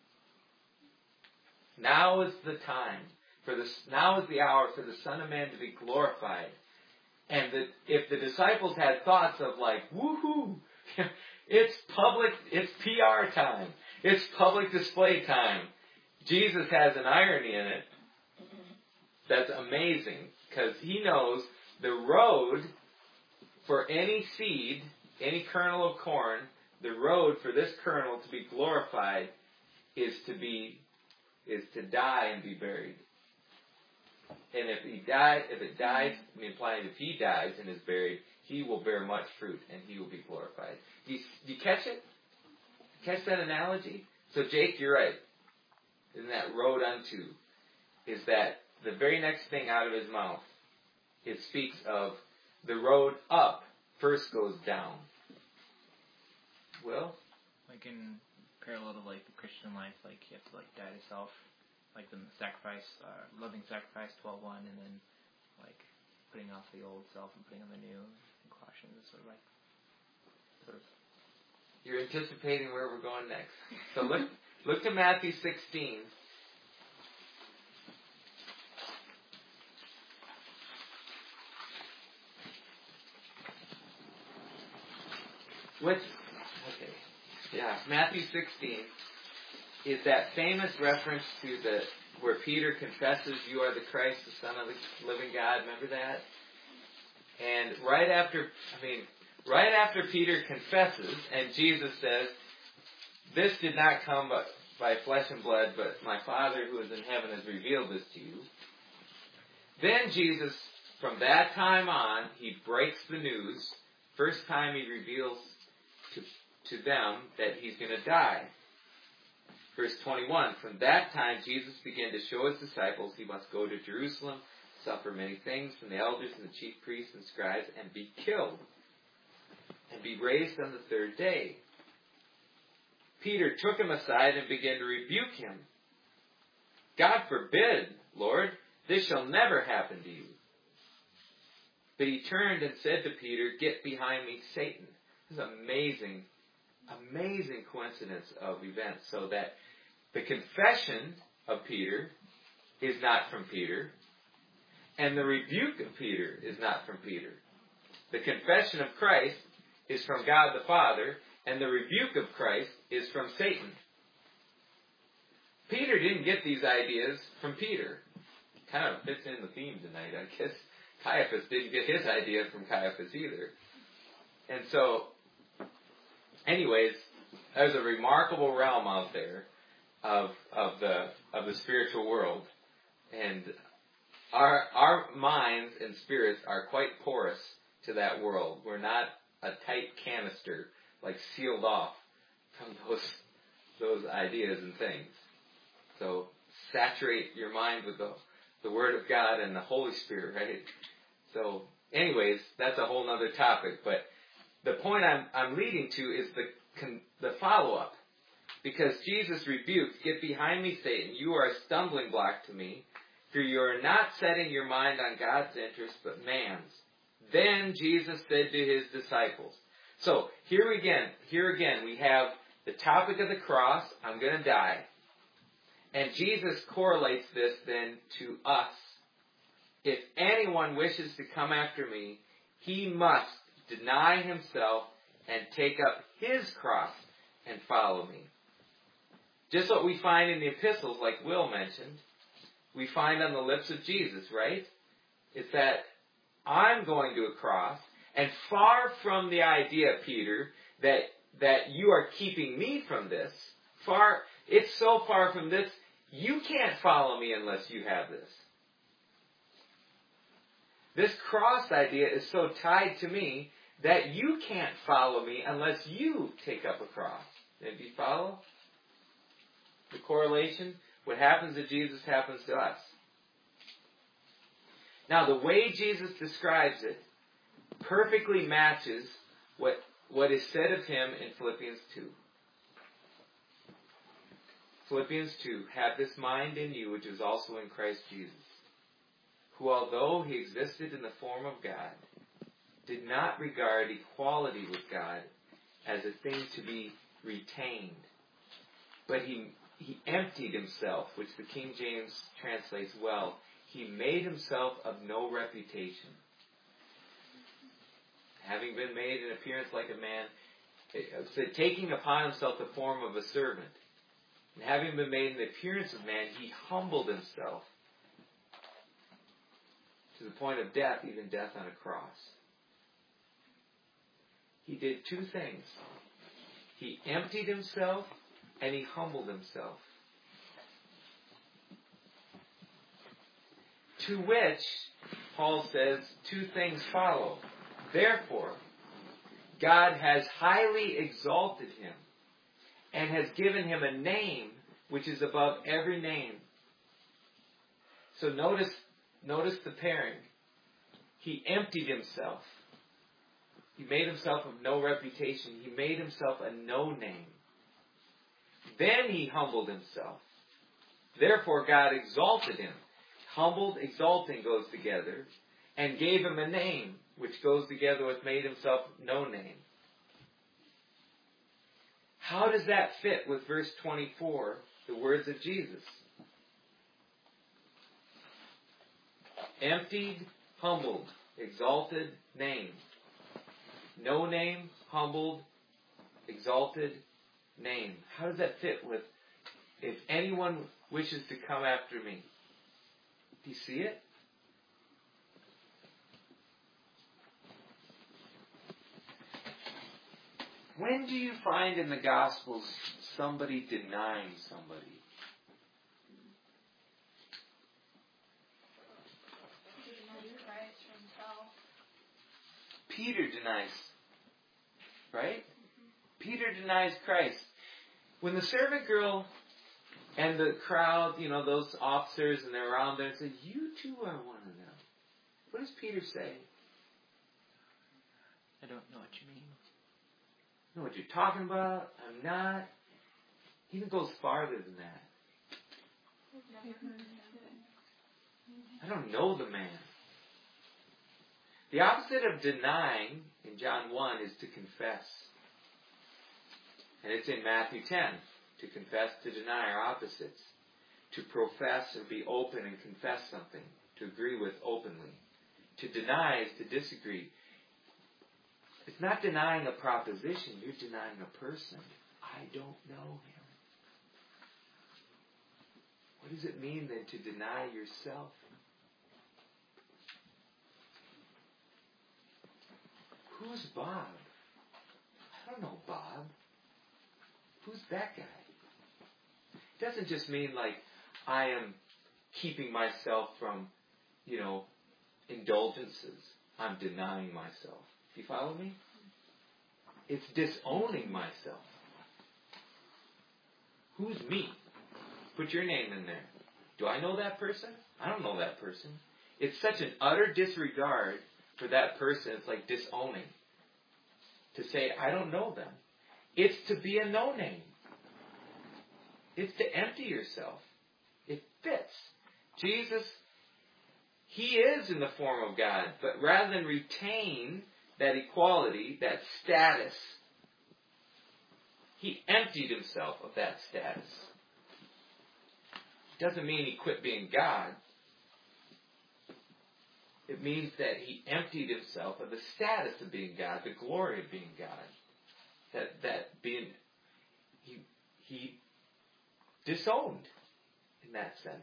Now is the time now is the hour for the Son of Man to be glorified. And if the disciples had thoughts of like, woohoo, it's public, it's PR time, it's public display time, Jesus has an irony in it that's amazing, because he knows the road for any seed, any kernel of corn, the road for this kernel to be glorified is to die and be buried. And if he dies, if he dies and is buried, he will bear much fruit and he will be glorified. Do you catch it? Catch that analogy? So Jake, you're right. Isn't that road unto? Is that the very next thing out of his mouth? It speaks of the road up first goes down. Will? Like in parallel to like the Christian life, like you have to like die to self. Like the sacrifice, loving sacrifice 12:1, and then like putting off the old self and putting on the new. In Colossians, is sort of. You're anticipating where we're going next. So look to Matthew 16. Matthew 16. Is that famous reference to where Peter confesses, "You are the Christ, the Son of the living God." Remember that? And right after Peter confesses, and Jesus says, "This did not come by flesh and blood, but my Father who is in heaven has revealed this to you." Then Jesus, from that time on, he breaks the news. First time he reveals to them that he's going to die. Verse 21, from that time Jesus began to show his disciples he must go to Jerusalem, suffer many things from the elders and the chief priests and scribes, and be killed, and be raised on the third day. Peter took him aside and began to rebuke him. "God forbid, Lord, this shall never happen to you." But he turned and said to Peter, "Get behind me, Satan." This is an amazing coincidence of events, so that the confession of Peter is not from Peter, and the rebuke of Peter is not from Peter. The confession of Christ is from God the Father, and the rebuke of Christ is from Satan. Peter didn't get these ideas from Peter. Kind of fits in the theme tonight, I guess. Caiaphas didn't get his idea from Caiaphas either. And so, anyways, there's a remarkable realm out there of the spiritual world, and our minds and spirits are quite porous to that world. We're not a tight canister, like sealed off from those ideas and things. So saturate your mind with the Word of God and the Holy Spirit, right? So, anyways, that's a whole other topic. But the point I'm leading to is the follow-up. Because Jesus rebuked, "Get behind me, Satan. You are a stumbling block to me, for you are not setting your mind on God's interest, but man's." Then Jesus said to his disciples. So, here again, we have the topic of the cross. I'm going to die. And Jesus correlates this then to us. If anyone wishes to come after me, he must deny himself and take up his cross and follow me. Just what we find in the epistles, like Will mentioned, we find on the lips of Jesus, right? It's that I'm going to a cross, and far from the idea, Peter, that you are keeping me from this, it's so far from this, you can't follow me unless you have this. This cross idea is so tied to me that you can't follow me unless you take up a cross. Do you follow the correlation? What happens to Jesus happens to us. Now, the way Jesus describes it perfectly matches what is said of him in Philippians 2. Philippians 2, have this mind in you which is also in Christ Jesus, who although he existed in the form of God, did not regard equality with God as a thing to be retained, but he emptied himself, which the King James translates well. He made himself of no reputation. Having been made in appearance like a man, taking upon himself the form of a servant, and having been made in the appearance of man, he humbled himself to the point of death, even death on a cross. He did two things. He emptied himself and he humbled himself. To which, Paul says, two things follow. Therefore, God has highly exalted him and has given him a name which is above every name. So notice the pairing. He emptied himself. He made himself of no reputation. He made himself a no name. Then he humbled himself. Therefore God exalted him. Humbled, exalting goes together. And gave him a name, which goes together with made himself no name. How does that fit with verse 24, the words of Jesus? Emptied, humbled, exalted, name. No name, humbled, exalted, name. How does that fit with, if anyone wishes to come after me? Do you see it? When do you find in the Gospels somebody denying somebody? Peter denies, right? Peter denies Christ. When the servant girl and the crowd, those officers, and they're around there and say, you too are one of them. What does Peter say? I don't know what you mean. I know what you're talking about. I'm not. He even goes farther than that. I don't know the man. The opposite of denying in John 1 is to confess. And it's in Matthew 10. To confess, to deny are opposites. To profess or be open and confess something. To agree with openly. To deny is to disagree. It's not denying a proposition. You're denying a person. I don't know him. What does it mean then to deny yourself? Who's Bob? I don't know Bob. Who's that guy? It doesn't just mean like I am keeping myself from, indulgences. I'm denying myself. Do you follow me? It's disowning myself. Who's me? Put your name in there. Do I know that person? I don't know that person. It's such an utter disregard for that person. It's like disowning. To say, I don't know them. It's to be a no-name. It's to empty yourself. It fits. Jesus, he is in the form of God, but rather than retain that equality, that status, he emptied himself of that status. It doesn't mean he quit being God. It means that he emptied himself of the status of being God, the glory of being God. He disowned in that sense.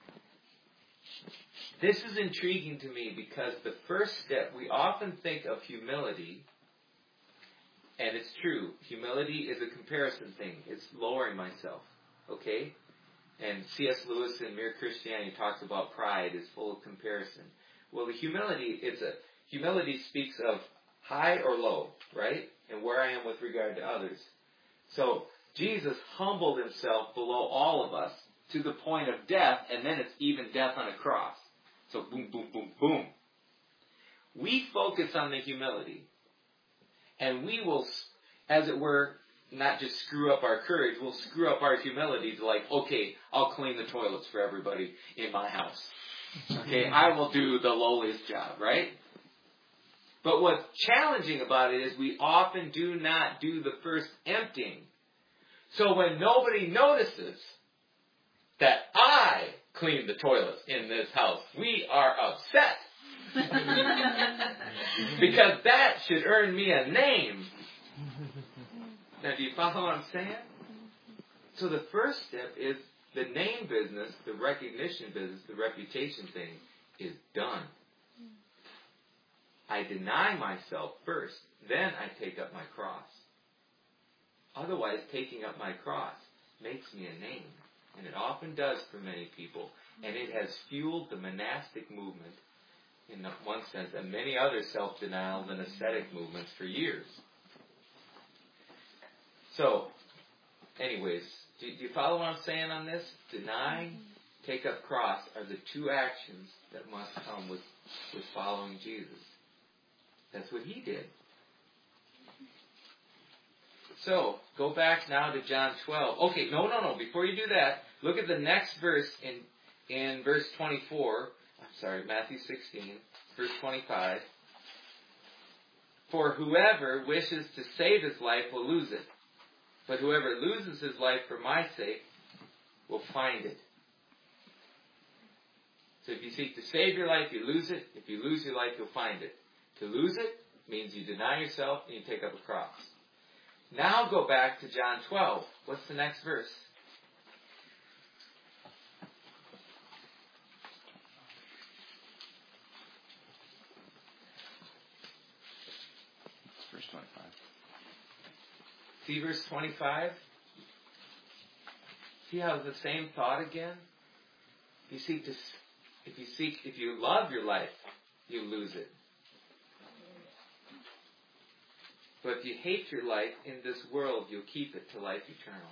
This is intriguing to me because the first step, we often think of humility, and it's true. Humility is a comparison thing. It's lowering myself. Okay? And C.S. Lewis in Mere Christianity talks about pride is full of comparison. Well, the humility speaks of high or low, right? And where I am with regard to others. So Jesus humbled himself below all of us to the point of death, and then it's even death on a cross. So boom, boom, boom, boom. We focus on the humility, and we will, as it were, not just screw up our courage, we'll screw up our humility to like, okay, I'll clean the toilets for everybody in my house. Okay, I will do the lowliest job, right? But what's challenging about it is we often do not do the first emptying. So when nobody notices that I cleaned the toilets in this house, we are upset. Because that should earn me a name. Now, do you follow what I'm saying? So the first step is the name business, the recognition business, the reputation thing is done. I deny myself first, then I take up my cross. Otherwise, taking up my cross makes me a name. And it often does for many people. And it has fueled the monastic movement, in one sense, and many other self-denial and ascetic movements for years. So, anyways, do you follow what I'm saying on this? Deny, take up cross are the two actions that must come with following Jesus. That's what he did. So, go back now to John 12. Okay, no. Before you do that, look at the next verse in verse 24. Matthew 16, verse 25. For whoever wishes to save his life will lose it. But whoever loses his life for my sake will find it. So if you seek to save your life, you lose it. If you lose your life, you'll find it. To lose it means you deny yourself and you take up a cross. Now go back to John 12. What's the next verse? It's verse 25. See verse 25? See how it's the same thought again? If you love your life, you lose it. But if you hate your life in this world, you'll keep it to life eternal.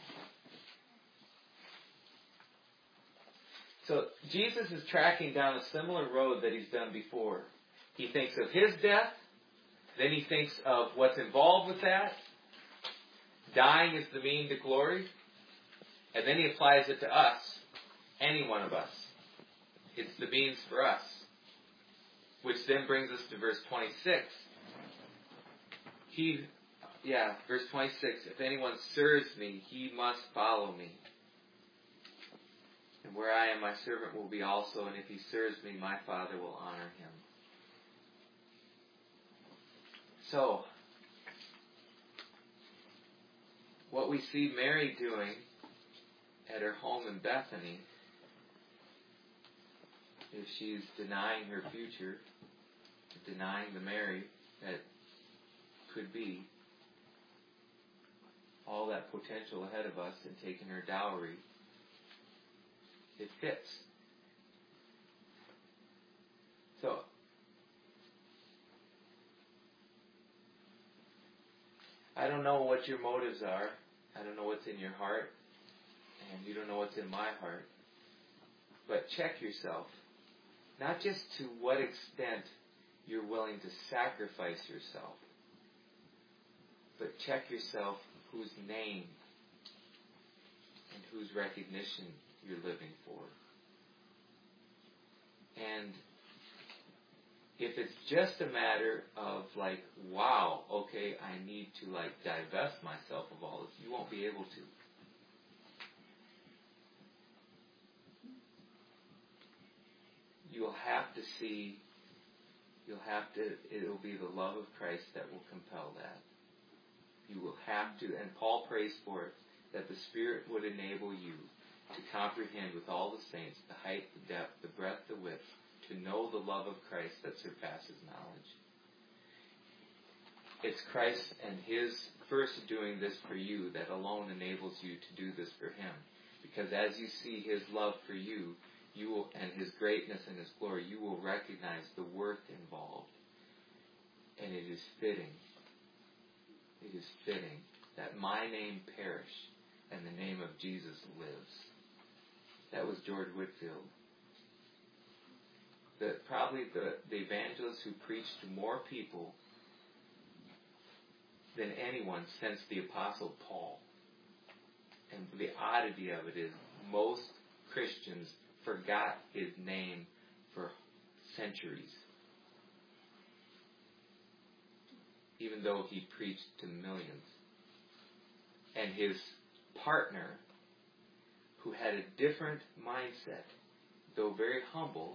So Jesus is tracking down a similar road that he's done before. He thinks of his death, then he thinks of what's involved with that. Dying is the mean to glory. And then he applies it to us, any one of us. It's the means for us. Which then brings us to verse 26. Verse 26. If anyone serves me, he must follow me. And where I am, my servant will be also, and if he serves me, my Father will honor him. So, what we see Mary doing at her home in Bethany, if she's denying her future, denying the Mary that could be, all that potential ahead of us, and taking her dowry, it fits. So, I don't know what your motives are. I don't know what's in your heart. And you don't know what's in my heart. But check yourself. Not just to what extent you're willing to sacrifice yourself, but check yourself whose name and whose recognition you're living for. And if it's just a matter of like, wow, okay, I need to like divest myself of all this, you won't be able to. You'll have to see, it'll be the love of Christ that will compel that. You will have to, and Paul prays for it, that the Spirit would enable you to comprehend with all the saints the height, the depth, the breadth, the width, to know the love of Christ that surpasses knowledge. It's Christ and His first doing this for you that alone enables you to do this for Him. Because as you see His love for you, you will, and His greatness and His glory, you will recognize the worth involved. And it is fitting. It is fitting that my name perish and the name of Jesus lives. That was George Whitefield. Probably the evangelist who preached to more people than anyone since the Apostle Paul. And the oddity of it is most Christians forgot his name for centuries, even though he preached to millions. And his partner, who had a different mindset, though very humble,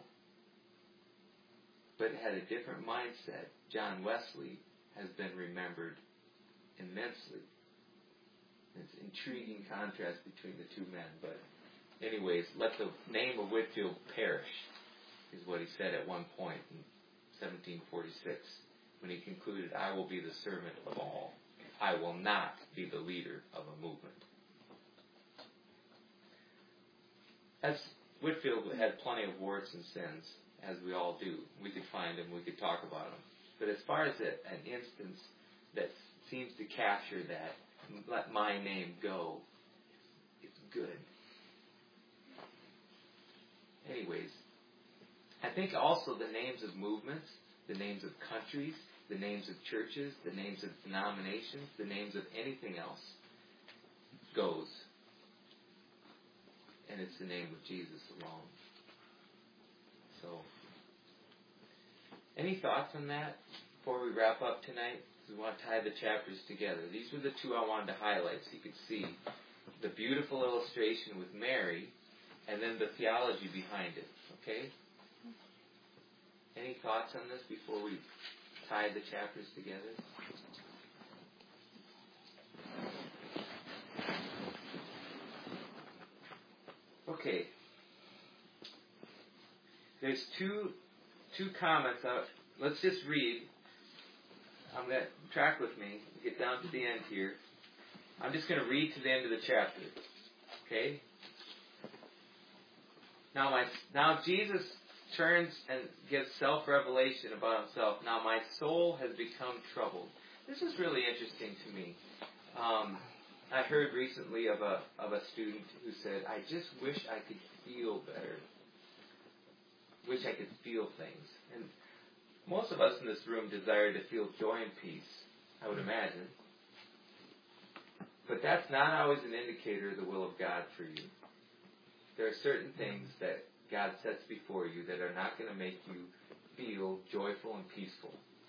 but had a different mindset, John Wesley, has been remembered immensely. It's an intriguing contrast between the two men. But anyways, let the name of Whitefield perish, is what he said at one point in 1746, when he concluded, I will be the servant of all. I will not be the leader of a movement. As Whitefield had plenty of warts and sins, as we all do. We could find them, we could talk about them. But as far as an instance that seems to capture that, let my name go, it's good. Anyways, I think also the names of movements, the names of countries, the names of churches, the names of denominations, the names of anything else goes. And it's the name of Jesus alone. So, any thoughts on that before we wrap up tonight? We want to tie the chapters together. These were the two I wanted to highlight so you could see the beautiful illustration with Mary and then the theology behind it. Okay? Any thoughts on this before we tie the chapters together? Okay. There's two comments. Let's just read. I'm going to track with me. Get down to the end here. I'm just going to read to the end of the chapter. Okay? Now Jesus turns and gives self-revelation about himself. Now my soul has become troubled. This is really interesting to me. I heard recently of a student who said, I just wish I could feel better. Wish I could feel things. And most of us in this room desire to feel joy and peace, I would imagine. But that's not always an indicator of the will of God for you. There are certain things that God sets before you that are not going to make you feel joyful and peaceful.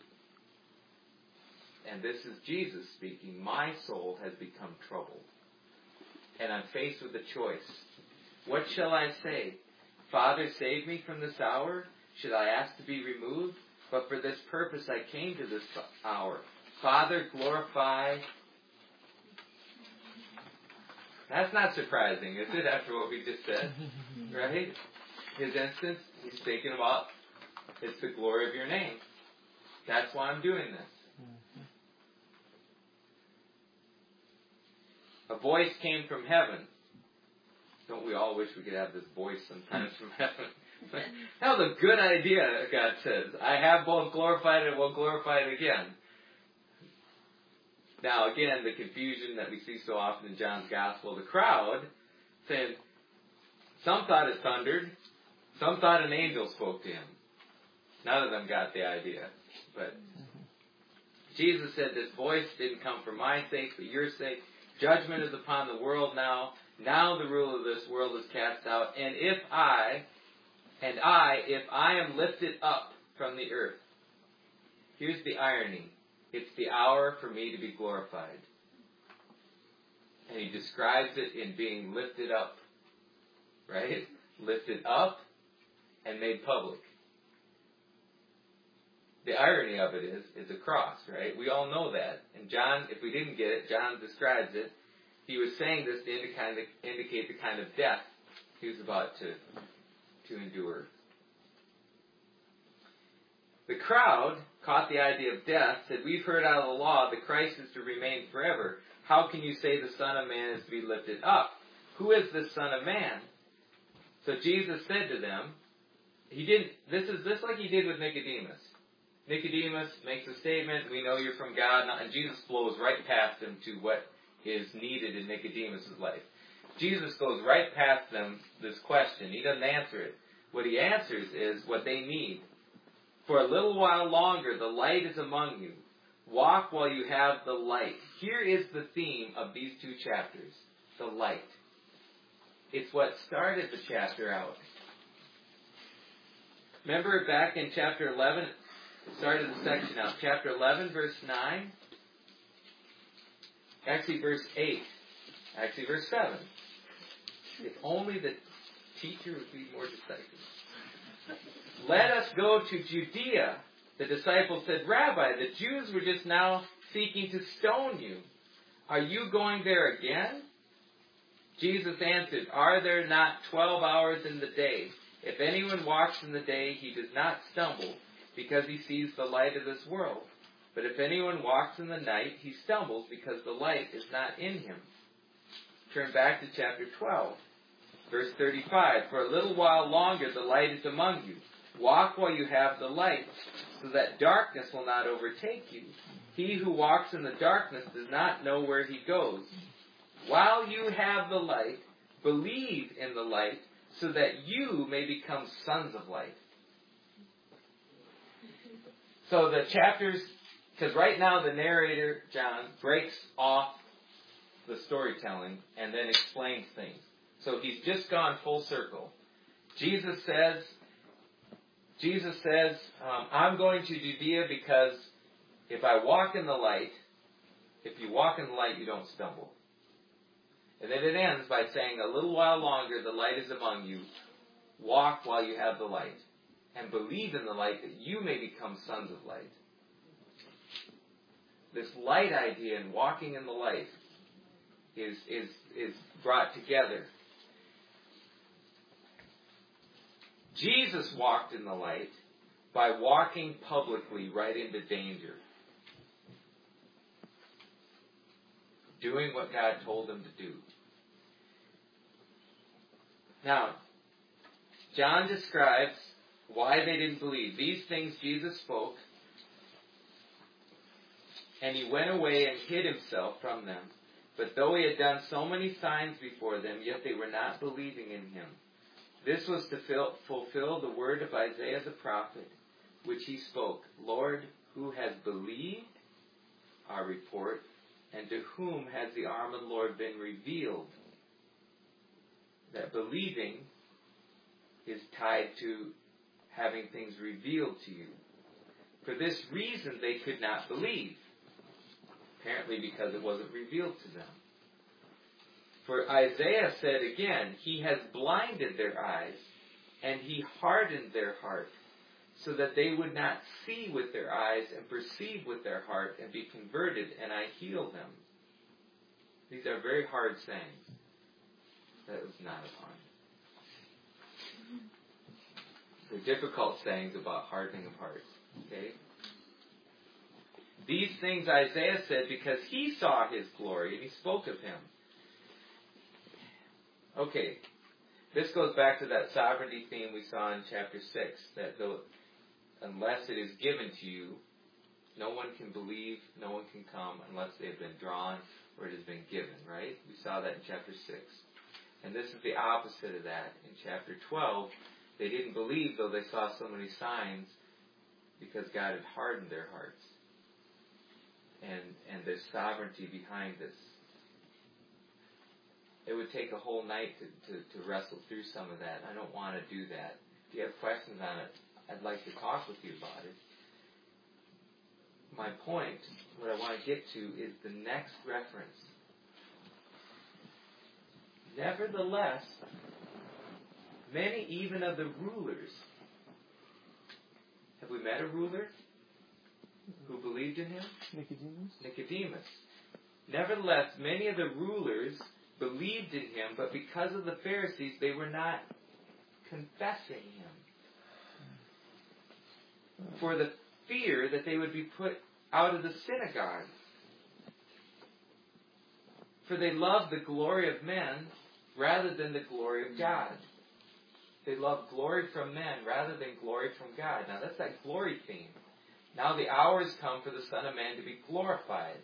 And this is Jesus speaking. My soul has become troubled. And I'm faced with a choice. What shall I say? Father, save me from this hour? Should I ask to be removed? But for this purpose I came to this hour. Father, glorify. That's not surprising, is it, after what we just said? Right? His instance, he's thinking about, it's the glory of your name. That's why I'm doing this. A voice came from heaven. Don't we all wish we could have this voice sometimes from heaven? That was a good idea, God says. I have both glorified it and will glorify it again. Now, again, the confusion that we see so often in John's Gospel, the crowd saying, some thought it thundered, some thought an angel spoke to him. None of them got the idea. But Jesus said, this voice didn't come for my sake, but your sake. Judgment is upon the world now. Now the rule of this world is cast out. And if I am lifted up from the earth. Here's the irony. It's the hour for me to be glorified. And he describes it in being lifted up. Right? Lifted up and made public. The irony of it is a cross, right? We all know that. And John, if we didn't get it, John describes it. He was saying this to indicate the kind of death he was about to endure. The crowd caught the idea of death, said, we've heard out of the law the Christ is to remain forever. How can you say the Son of Man is to be lifted up? Who is this Son of Man? So Jesus said to them, this is like he did with Nicodemus. Nicodemus makes a statement, we know you're from God, and Jesus blows right past him to what is needed in Nicodemus' life. Jesus goes right past them this question. He doesn't answer it. What he answers is what they need. For a little while longer the light is among you. Walk while you have the light. Here is the theme of these two chapters. The light. It's what started the chapter out. Remember back in chapter 11, it started the section out. Chapter 11, verse 9. Actually, verse 8. Actually, verse 7. If only the teacher would be more decisive. Let us go to Judea. The disciples said, Rabbi, the Jews were just now seeking to stone you. Are you going there again? Jesus answered, Are there not 12 hours in the day? If anyone walks in the day, he does not stumble, because he sees the light of this world. But if anyone walks in the night, he stumbles, because the light is not in him. Turn back to chapter 12, verse 35. For a little while longer the light is among you. Walk while you have the light, so that darkness will not overtake you. He who walks in the darkness does not know where he goes. While you have the light, believe in the light, so that you may become sons of light. So the chapters, because right now the narrator, John, breaks off the storytelling and then explains things. So he's just gone full circle. Jesus says, I'm going to Judea because if I walk in the light, if you walk in the light, you don't stumble. And then it ends by saying, a little while longer the light is among you. Walk while you have the light. And believe in the light that you may become sons of light. This light idea and walking in the light is brought together. Jesus walked in the light by walking publicly right into danger. Doing what God told him to do. Now, John describes why they didn't believe. These things Jesus spoke, and he went away and hid himself from them. But though he had done so many signs before them, yet they were not believing in him. This was to fulfill the word of Isaiah the prophet, which he spoke, Lord, who has believed our report, and to whom has the arm of the Lord been revealed? That believing is tied to having things revealed to you. For this reason they could not believe. Apparently because it wasn't revealed to them. For Isaiah said again, He has blinded their eyes, and He hardened their heart, so that they would not see with their eyes and perceive with their heart and be converted, and I heal them. These are very hard sayings. That was not upon. They're difficult sayings about hardening of hearts. Okay? These things Isaiah said because he saw His glory and he spoke of Him. Okay. This goes back to that sovereignty theme we saw in chapter 6, that unless it is given to you, no one can believe, no one can come unless they have been drawn or it has been given, right? We saw that in chapter 6. And this is the opposite of that. In chapter 12, they didn't believe, though they saw so many signs, because God had hardened their hearts. And there's sovereignty behind this. It would take a whole night to wrestle through some of that. I don't want to do that. If you have questions on it, I'd like to talk with you about it. My point, what I want to get to, is the next reference. Nevertheless, many even of the rulers. Have we met a ruler who believed in Him? Nicodemus. Nevertheless, many of the rulers believed in Him, but because of the Pharisees, they were not confessing Him. For the fear that they would be put out of the synagogue. For they loved the glory of men rather than the glory of God. They loved glory from men rather than glory from God. Now that's that glory theme. Now the hour has come for the Son of Man to be glorified.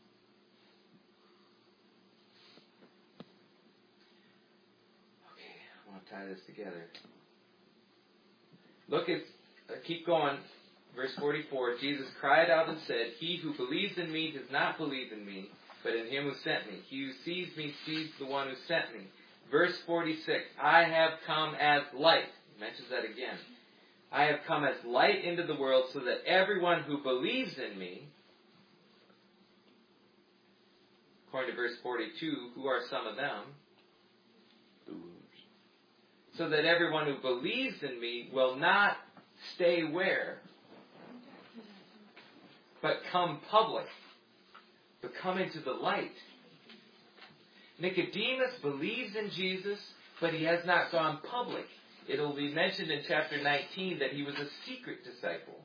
Okay, I want to tie this together. Look at, keep going. verse 44, Jesus cried out and said, "He who believes in me does not believe in me, but in him who sent me. He who sees me sees the one who sent me." Verse 46, "I have come as light." He mentions that again. "I have come as light into the world so that everyone who believes in me," according to verse 42, who are some of them? "So that everyone who believes in me will not stay where? But come public. But come into the light." Nicodemus believes in Jesus, but he has not gone public. It will be mentioned in chapter 19 that he was a secret disciple.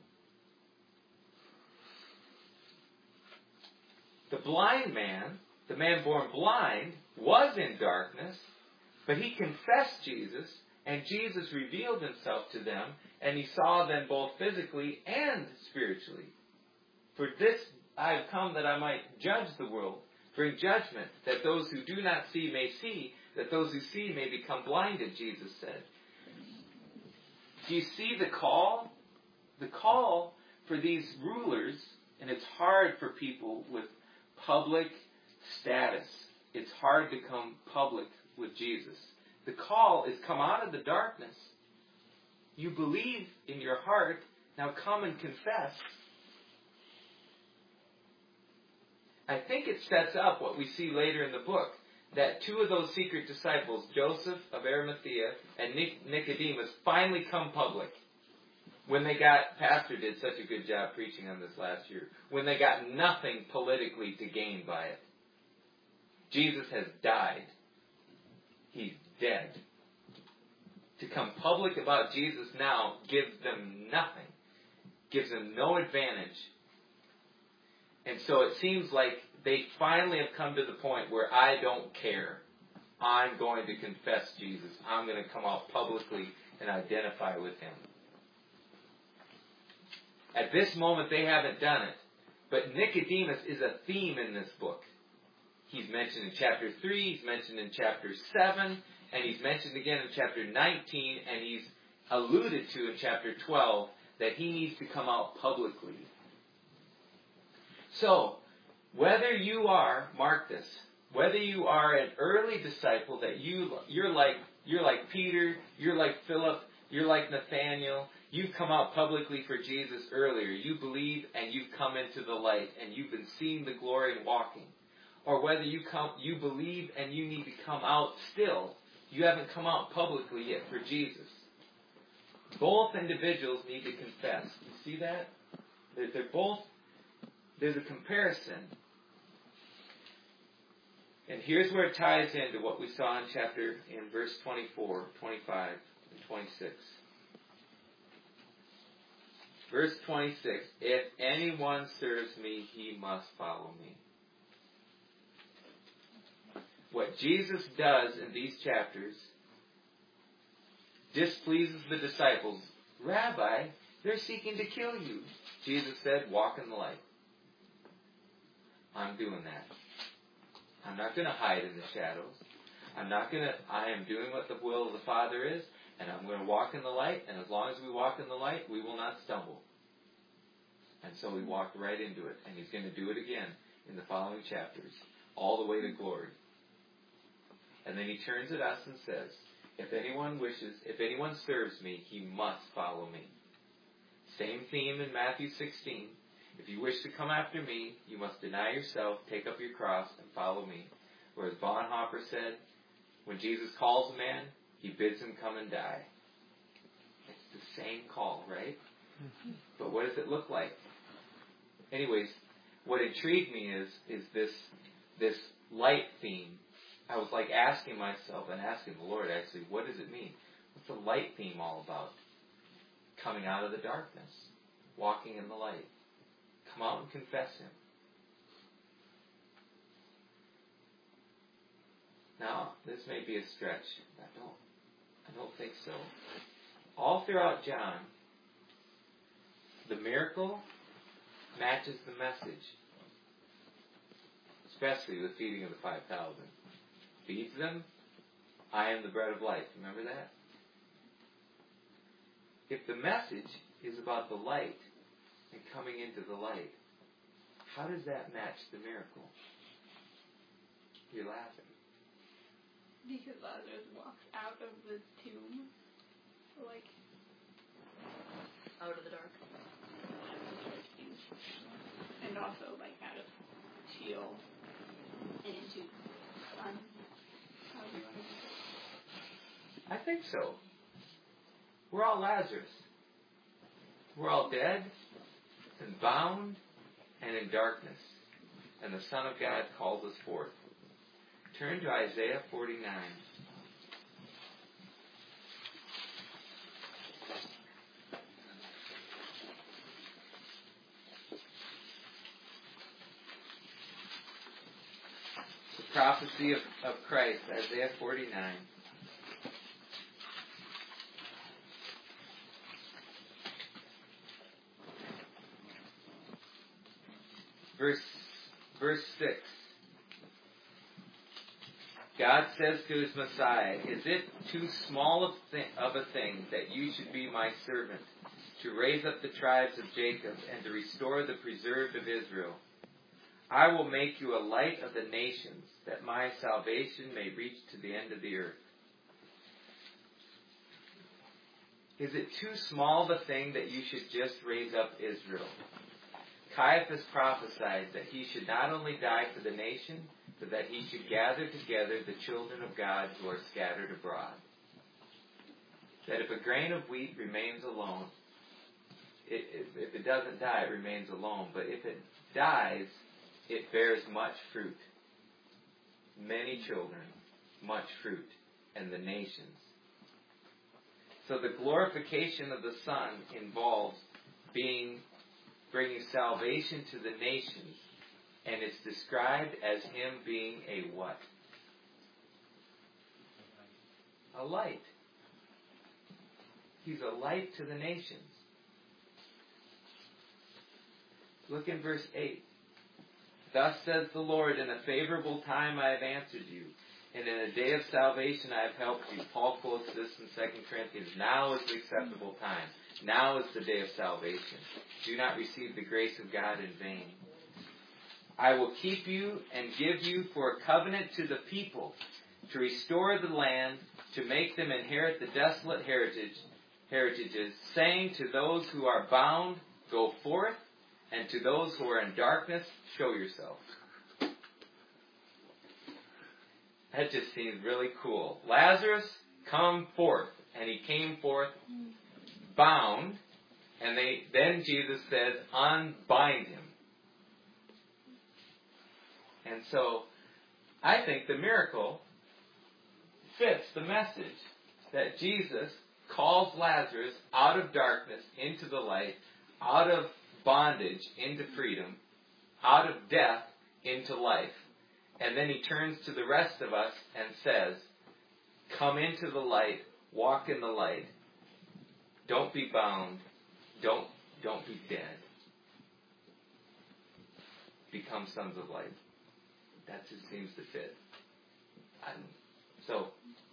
The blind man, the man born blind, was in darkness, but he confessed Jesus, and Jesus revealed himself to them, and he saw them both physically and spiritually. "For this I have come that I might judge the world, bring judgment, that those who do not see may see, that those who see may become blinded," Jesus said. Do you see the call? The call for these rulers, and it's hard for people with public status. It's hard to come public with Jesus. The call is, come out of the darkness. You believe in your heart, now come and confess. I think it sets up what we see later in the book, that two of those secret disciples, Joseph of Arimathea and Nicodemus, finally come public. When they got, Pastor did such a good job preaching on this last year, when they got nothing politically to gain by it. Jesus has died. He's dead. To come public about Jesus now gives them nothing, gives them no advantage. And so it seems like they finally have come to the point where I don't care. I'm going to confess Jesus. I'm going to come out publicly and identify with him. At this moment, they haven't done it. But Nicodemus is a theme in this book. He's mentioned in chapter 3, he's mentioned in chapter 7, and he's mentioned again in chapter 19, and he's alluded to in chapter 12 that he needs to come out publicly. So, whether you are, mark this, whether you are an early disciple, that you're like Peter, you're like Philip, you're like Nathaniel, you've come out publicly for Jesus earlier, you believe and you've come into the light and you've been seeing the glory and walking. Or whether you believe and you need to come out still, you haven't come out publicly yet for Jesus. Both individuals need to confess. You see that? They're both. There's a comparison. And here's where it ties into what we saw in verse 24, 25, and 26. Verse 26, "If anyone serves me, he must follow me." What Jesus does in these chapters displeases the disciples. "Rabbi, they're seeking to kill you." Jesus said, "Walk in the light." I'm doing that. I'm not going to hide in the shadows. I am doing what the will of the Father is, and I'm going to walk in the light, and as long as we walk in the light, we will not stumble. And so we walked right into it, and he's going to do it again in the following chapters, all the way to glory. And then he turns at us and says, if anyone serves me, he must follow me. Same theme in Matthew 16. "If you wish to come after me, you must deny yourself, take up your cross, and follow me." Or as Bonhoeffer said, when Jesus calls a man, he bids him come and die. It's the same call, right? But what does it look like? Anyways, what intrigued me is this light theme. I was like asking myself and asking the Lord, actually, what does it mean? What's the light theme all about? Coming out of the darkness, walking in the light. Come out and confess him. Now, this may be a stretch. I don't think so. All throughout John, the miracle matches the message. Especially the feeding of the 5,000. Feeds them, "I am the bread of life." Remember that? If the message is about the light, and coming into the light. How does that match the miracle? You're laughing. Because Lazarus walks out of the tomb, like, out of the dark. And also, like, out of Sheol and into sun. How do you want to do it? I think so. We're all Lazarus. We're all dead and bound and in darkness. And the Son of God calls us forth. Turn to Isaiah 49. The prophecy of Christ, Isaiah 49. Verse 6. God says to his Messiah, "Is it too small of a thing that you should be my servant, to raise up the tribes of Jacob and to restore the preserved of Israel? I will make you a light of the nations, that my salvation may reach to the end of the earth." Is it too small of a thing that you should just raise up Israel? Caiaphas prophesied that he should not only die for the nation, but that he should gather together the children of God who are scattered abroad. That if a grain of wheat remains alone, if it doesn't die, it remains alone. But if it dies, it bears much fruit. Many children, much fruit, and the nations. So the glorification of the Son involves bringing salvation to the nations. And it's described as him being a what? A light. He's a light to the nations. Look in verse 8. "Thus says the Lord, in a favorable time I have answered you, and in a day of salvation I have helped you." Paul quotes this in 2 Corinthians. Now is the acceptable time. Now is the day of salvation. Do not receive the grace of God in vain. "I will keep you and give you for a covenant to the people, to restore the land, to make them inherit the desolate heritages, saying to those who are bound, go forth, and to those who are in darkness, show yourself." That just seems really cool. Lazarus, come forth. And he came forth bound, and then Jesus says, unbind him. And so, I think the miracle fits the message that Jesus calls Lazarus out of darkness into the light, out of bondage into freedom, out of death into life. And then he turns to the rest of us and says, come into the light, walk in the light. Don't be bound. Don't be dead. Become sons of light. That just seems to fit. So,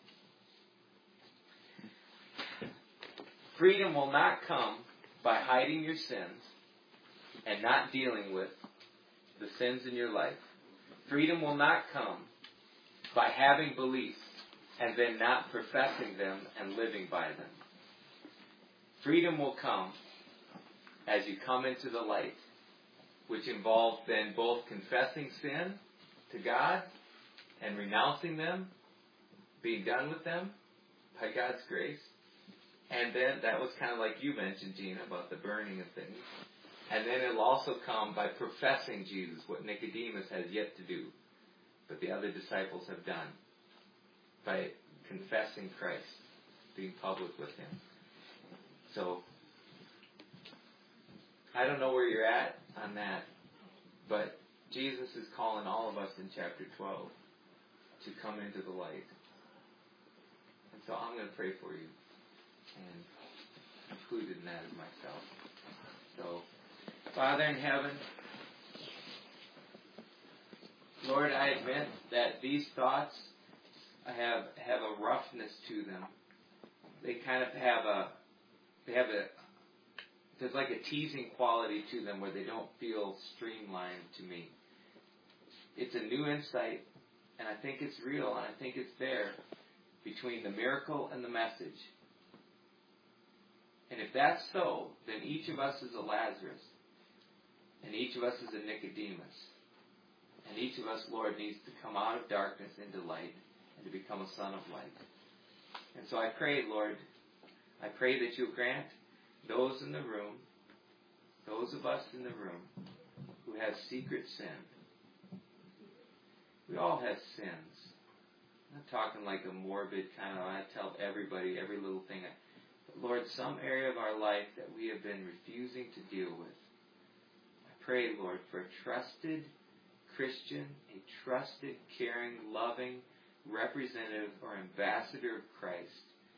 freedom will not come by hiding your sins and not dealing with the sins in your life. Freedom will not come by having beliefs and then not professing them and living by them. Freedom will come as you come into the light, which involves then both confessing sin to God and renouncing them, being done with them by God's grace. And then that was kind of like you mentioned, Gina, about the burning of things. And then it'll also come by professing Jesus, what Nicodemus has yet to do, but the other disciples have done, by confessing Christ, being public with him. So, I don't know where you're at on that, but Jesus is calling all of us in chapter 12 to come into the light. And so I'm going to pray for you, and included in that is myself. So, Father in heaven, Lord, I admit that these thoughts have a roughness to them. They kind of have there's like a teasing quality to them where they don't feel streamlined to me. It's a new insight, and I think it's real, and I think it's there between the miracle and the message. And if that's so, then each of us is a Lazarus, and each of us is a Nicodemus. And each of us, Lord, needs to come out of darkness into light and to become a son of light. And so I pray, Lord, I pray that you'll grant those in the room, those of us in the room who have secret sin. We all have sins. I'm not talking like a morbid kind of, I tell everybody every little thing. But Lord, some area of our life that we have been refusing to deal with. I pray, Lord, for a trusted Christian, a trusted, caring, loving representative or ambassador of Christ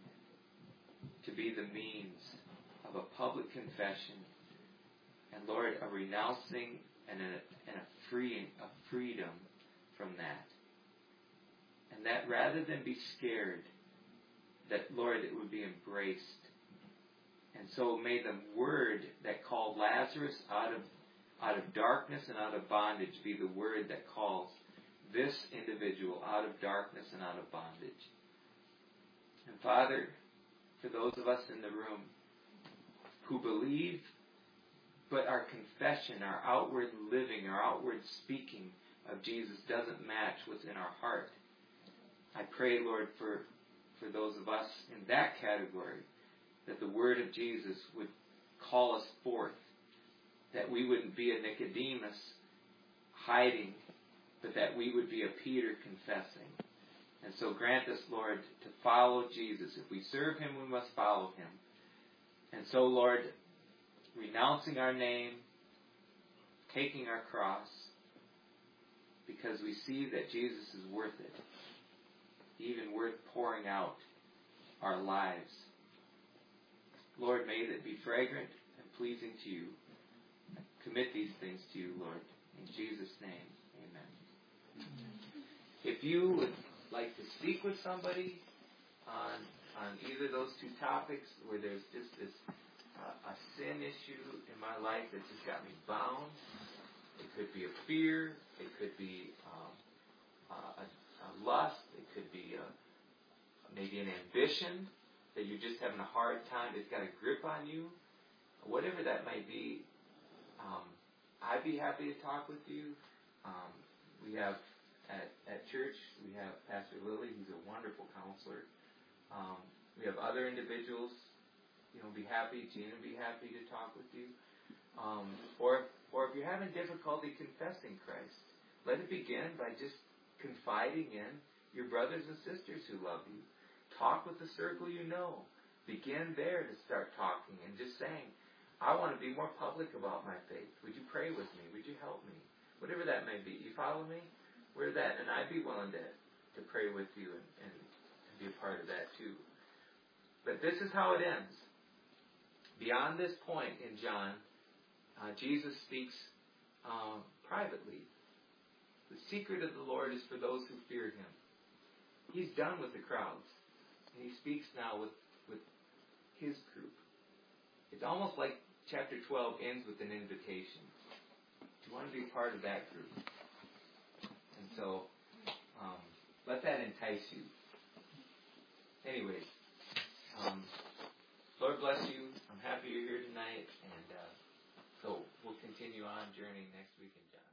to be the means of a public confession and, Lord, a renouncing and a freedom from that. And that rather than be scared, that, Lord, it would be embraced. And so may the word that called Lazarus out of darkness and out of bondage be the word that calls this individual out of darkness and out of bondage. And Father, for those of us in the room who believe, but our confession, our outward living, our outward speaking of Jesus doesn't match what's in our heart, I pray, Lord, for those of us in that category, that the word of Jesus would call us forth, that we wouldn't be a Nicodemus hiding, but that we would be a Peter confessing. And so grant us, Lord, to follow Jesus. If we serve him, we must follow him. And so, Lord, renouncing our name, taking our cross, because we see that Jesus is worth it, even worth pouring out our lives. Lord, may that be fragrant and pleasing to you. I commit these things to you, Lord. In Jesus' name, amen. If you would like to speak with somebody on either of those two topics, where there's just this a sin issue in my life that just got me bound, it could be a fear, it could be a lust, it could be maybe an ambition that you're just having a hard time, it's got a grip on you, whatever that might be, I'd be happy to talk with you. We have at church, we have Pastor Lily, who's a wonderful counselor. We have other individuals, be happy, Gina would be happy to talk with you. Or if you're having difficulty confessing Christ, let it begin by just confiding in your brothers and sisters who love you. Talk with the circle you know. Begin there to start talking and just saying, I want to be more public about my faith. Would you pray with me? Would you help me? Whatever that may be. You follow me? We're that, and I'd be willing to pray with you and be a part of that too. But this is how it ends. Beyond this point in John, Jesus speaks privately. The secret of the Lord is for those who fear him. He's done with the crowds, and he speaks now with his group. It's almost like chapter 12 ends with an invitation. Do you want to be a part of that group? And so, let that entice you. Anyways, Lord bless you. I'm happy you're here tonight, and so we'll continue on journeying next week in John.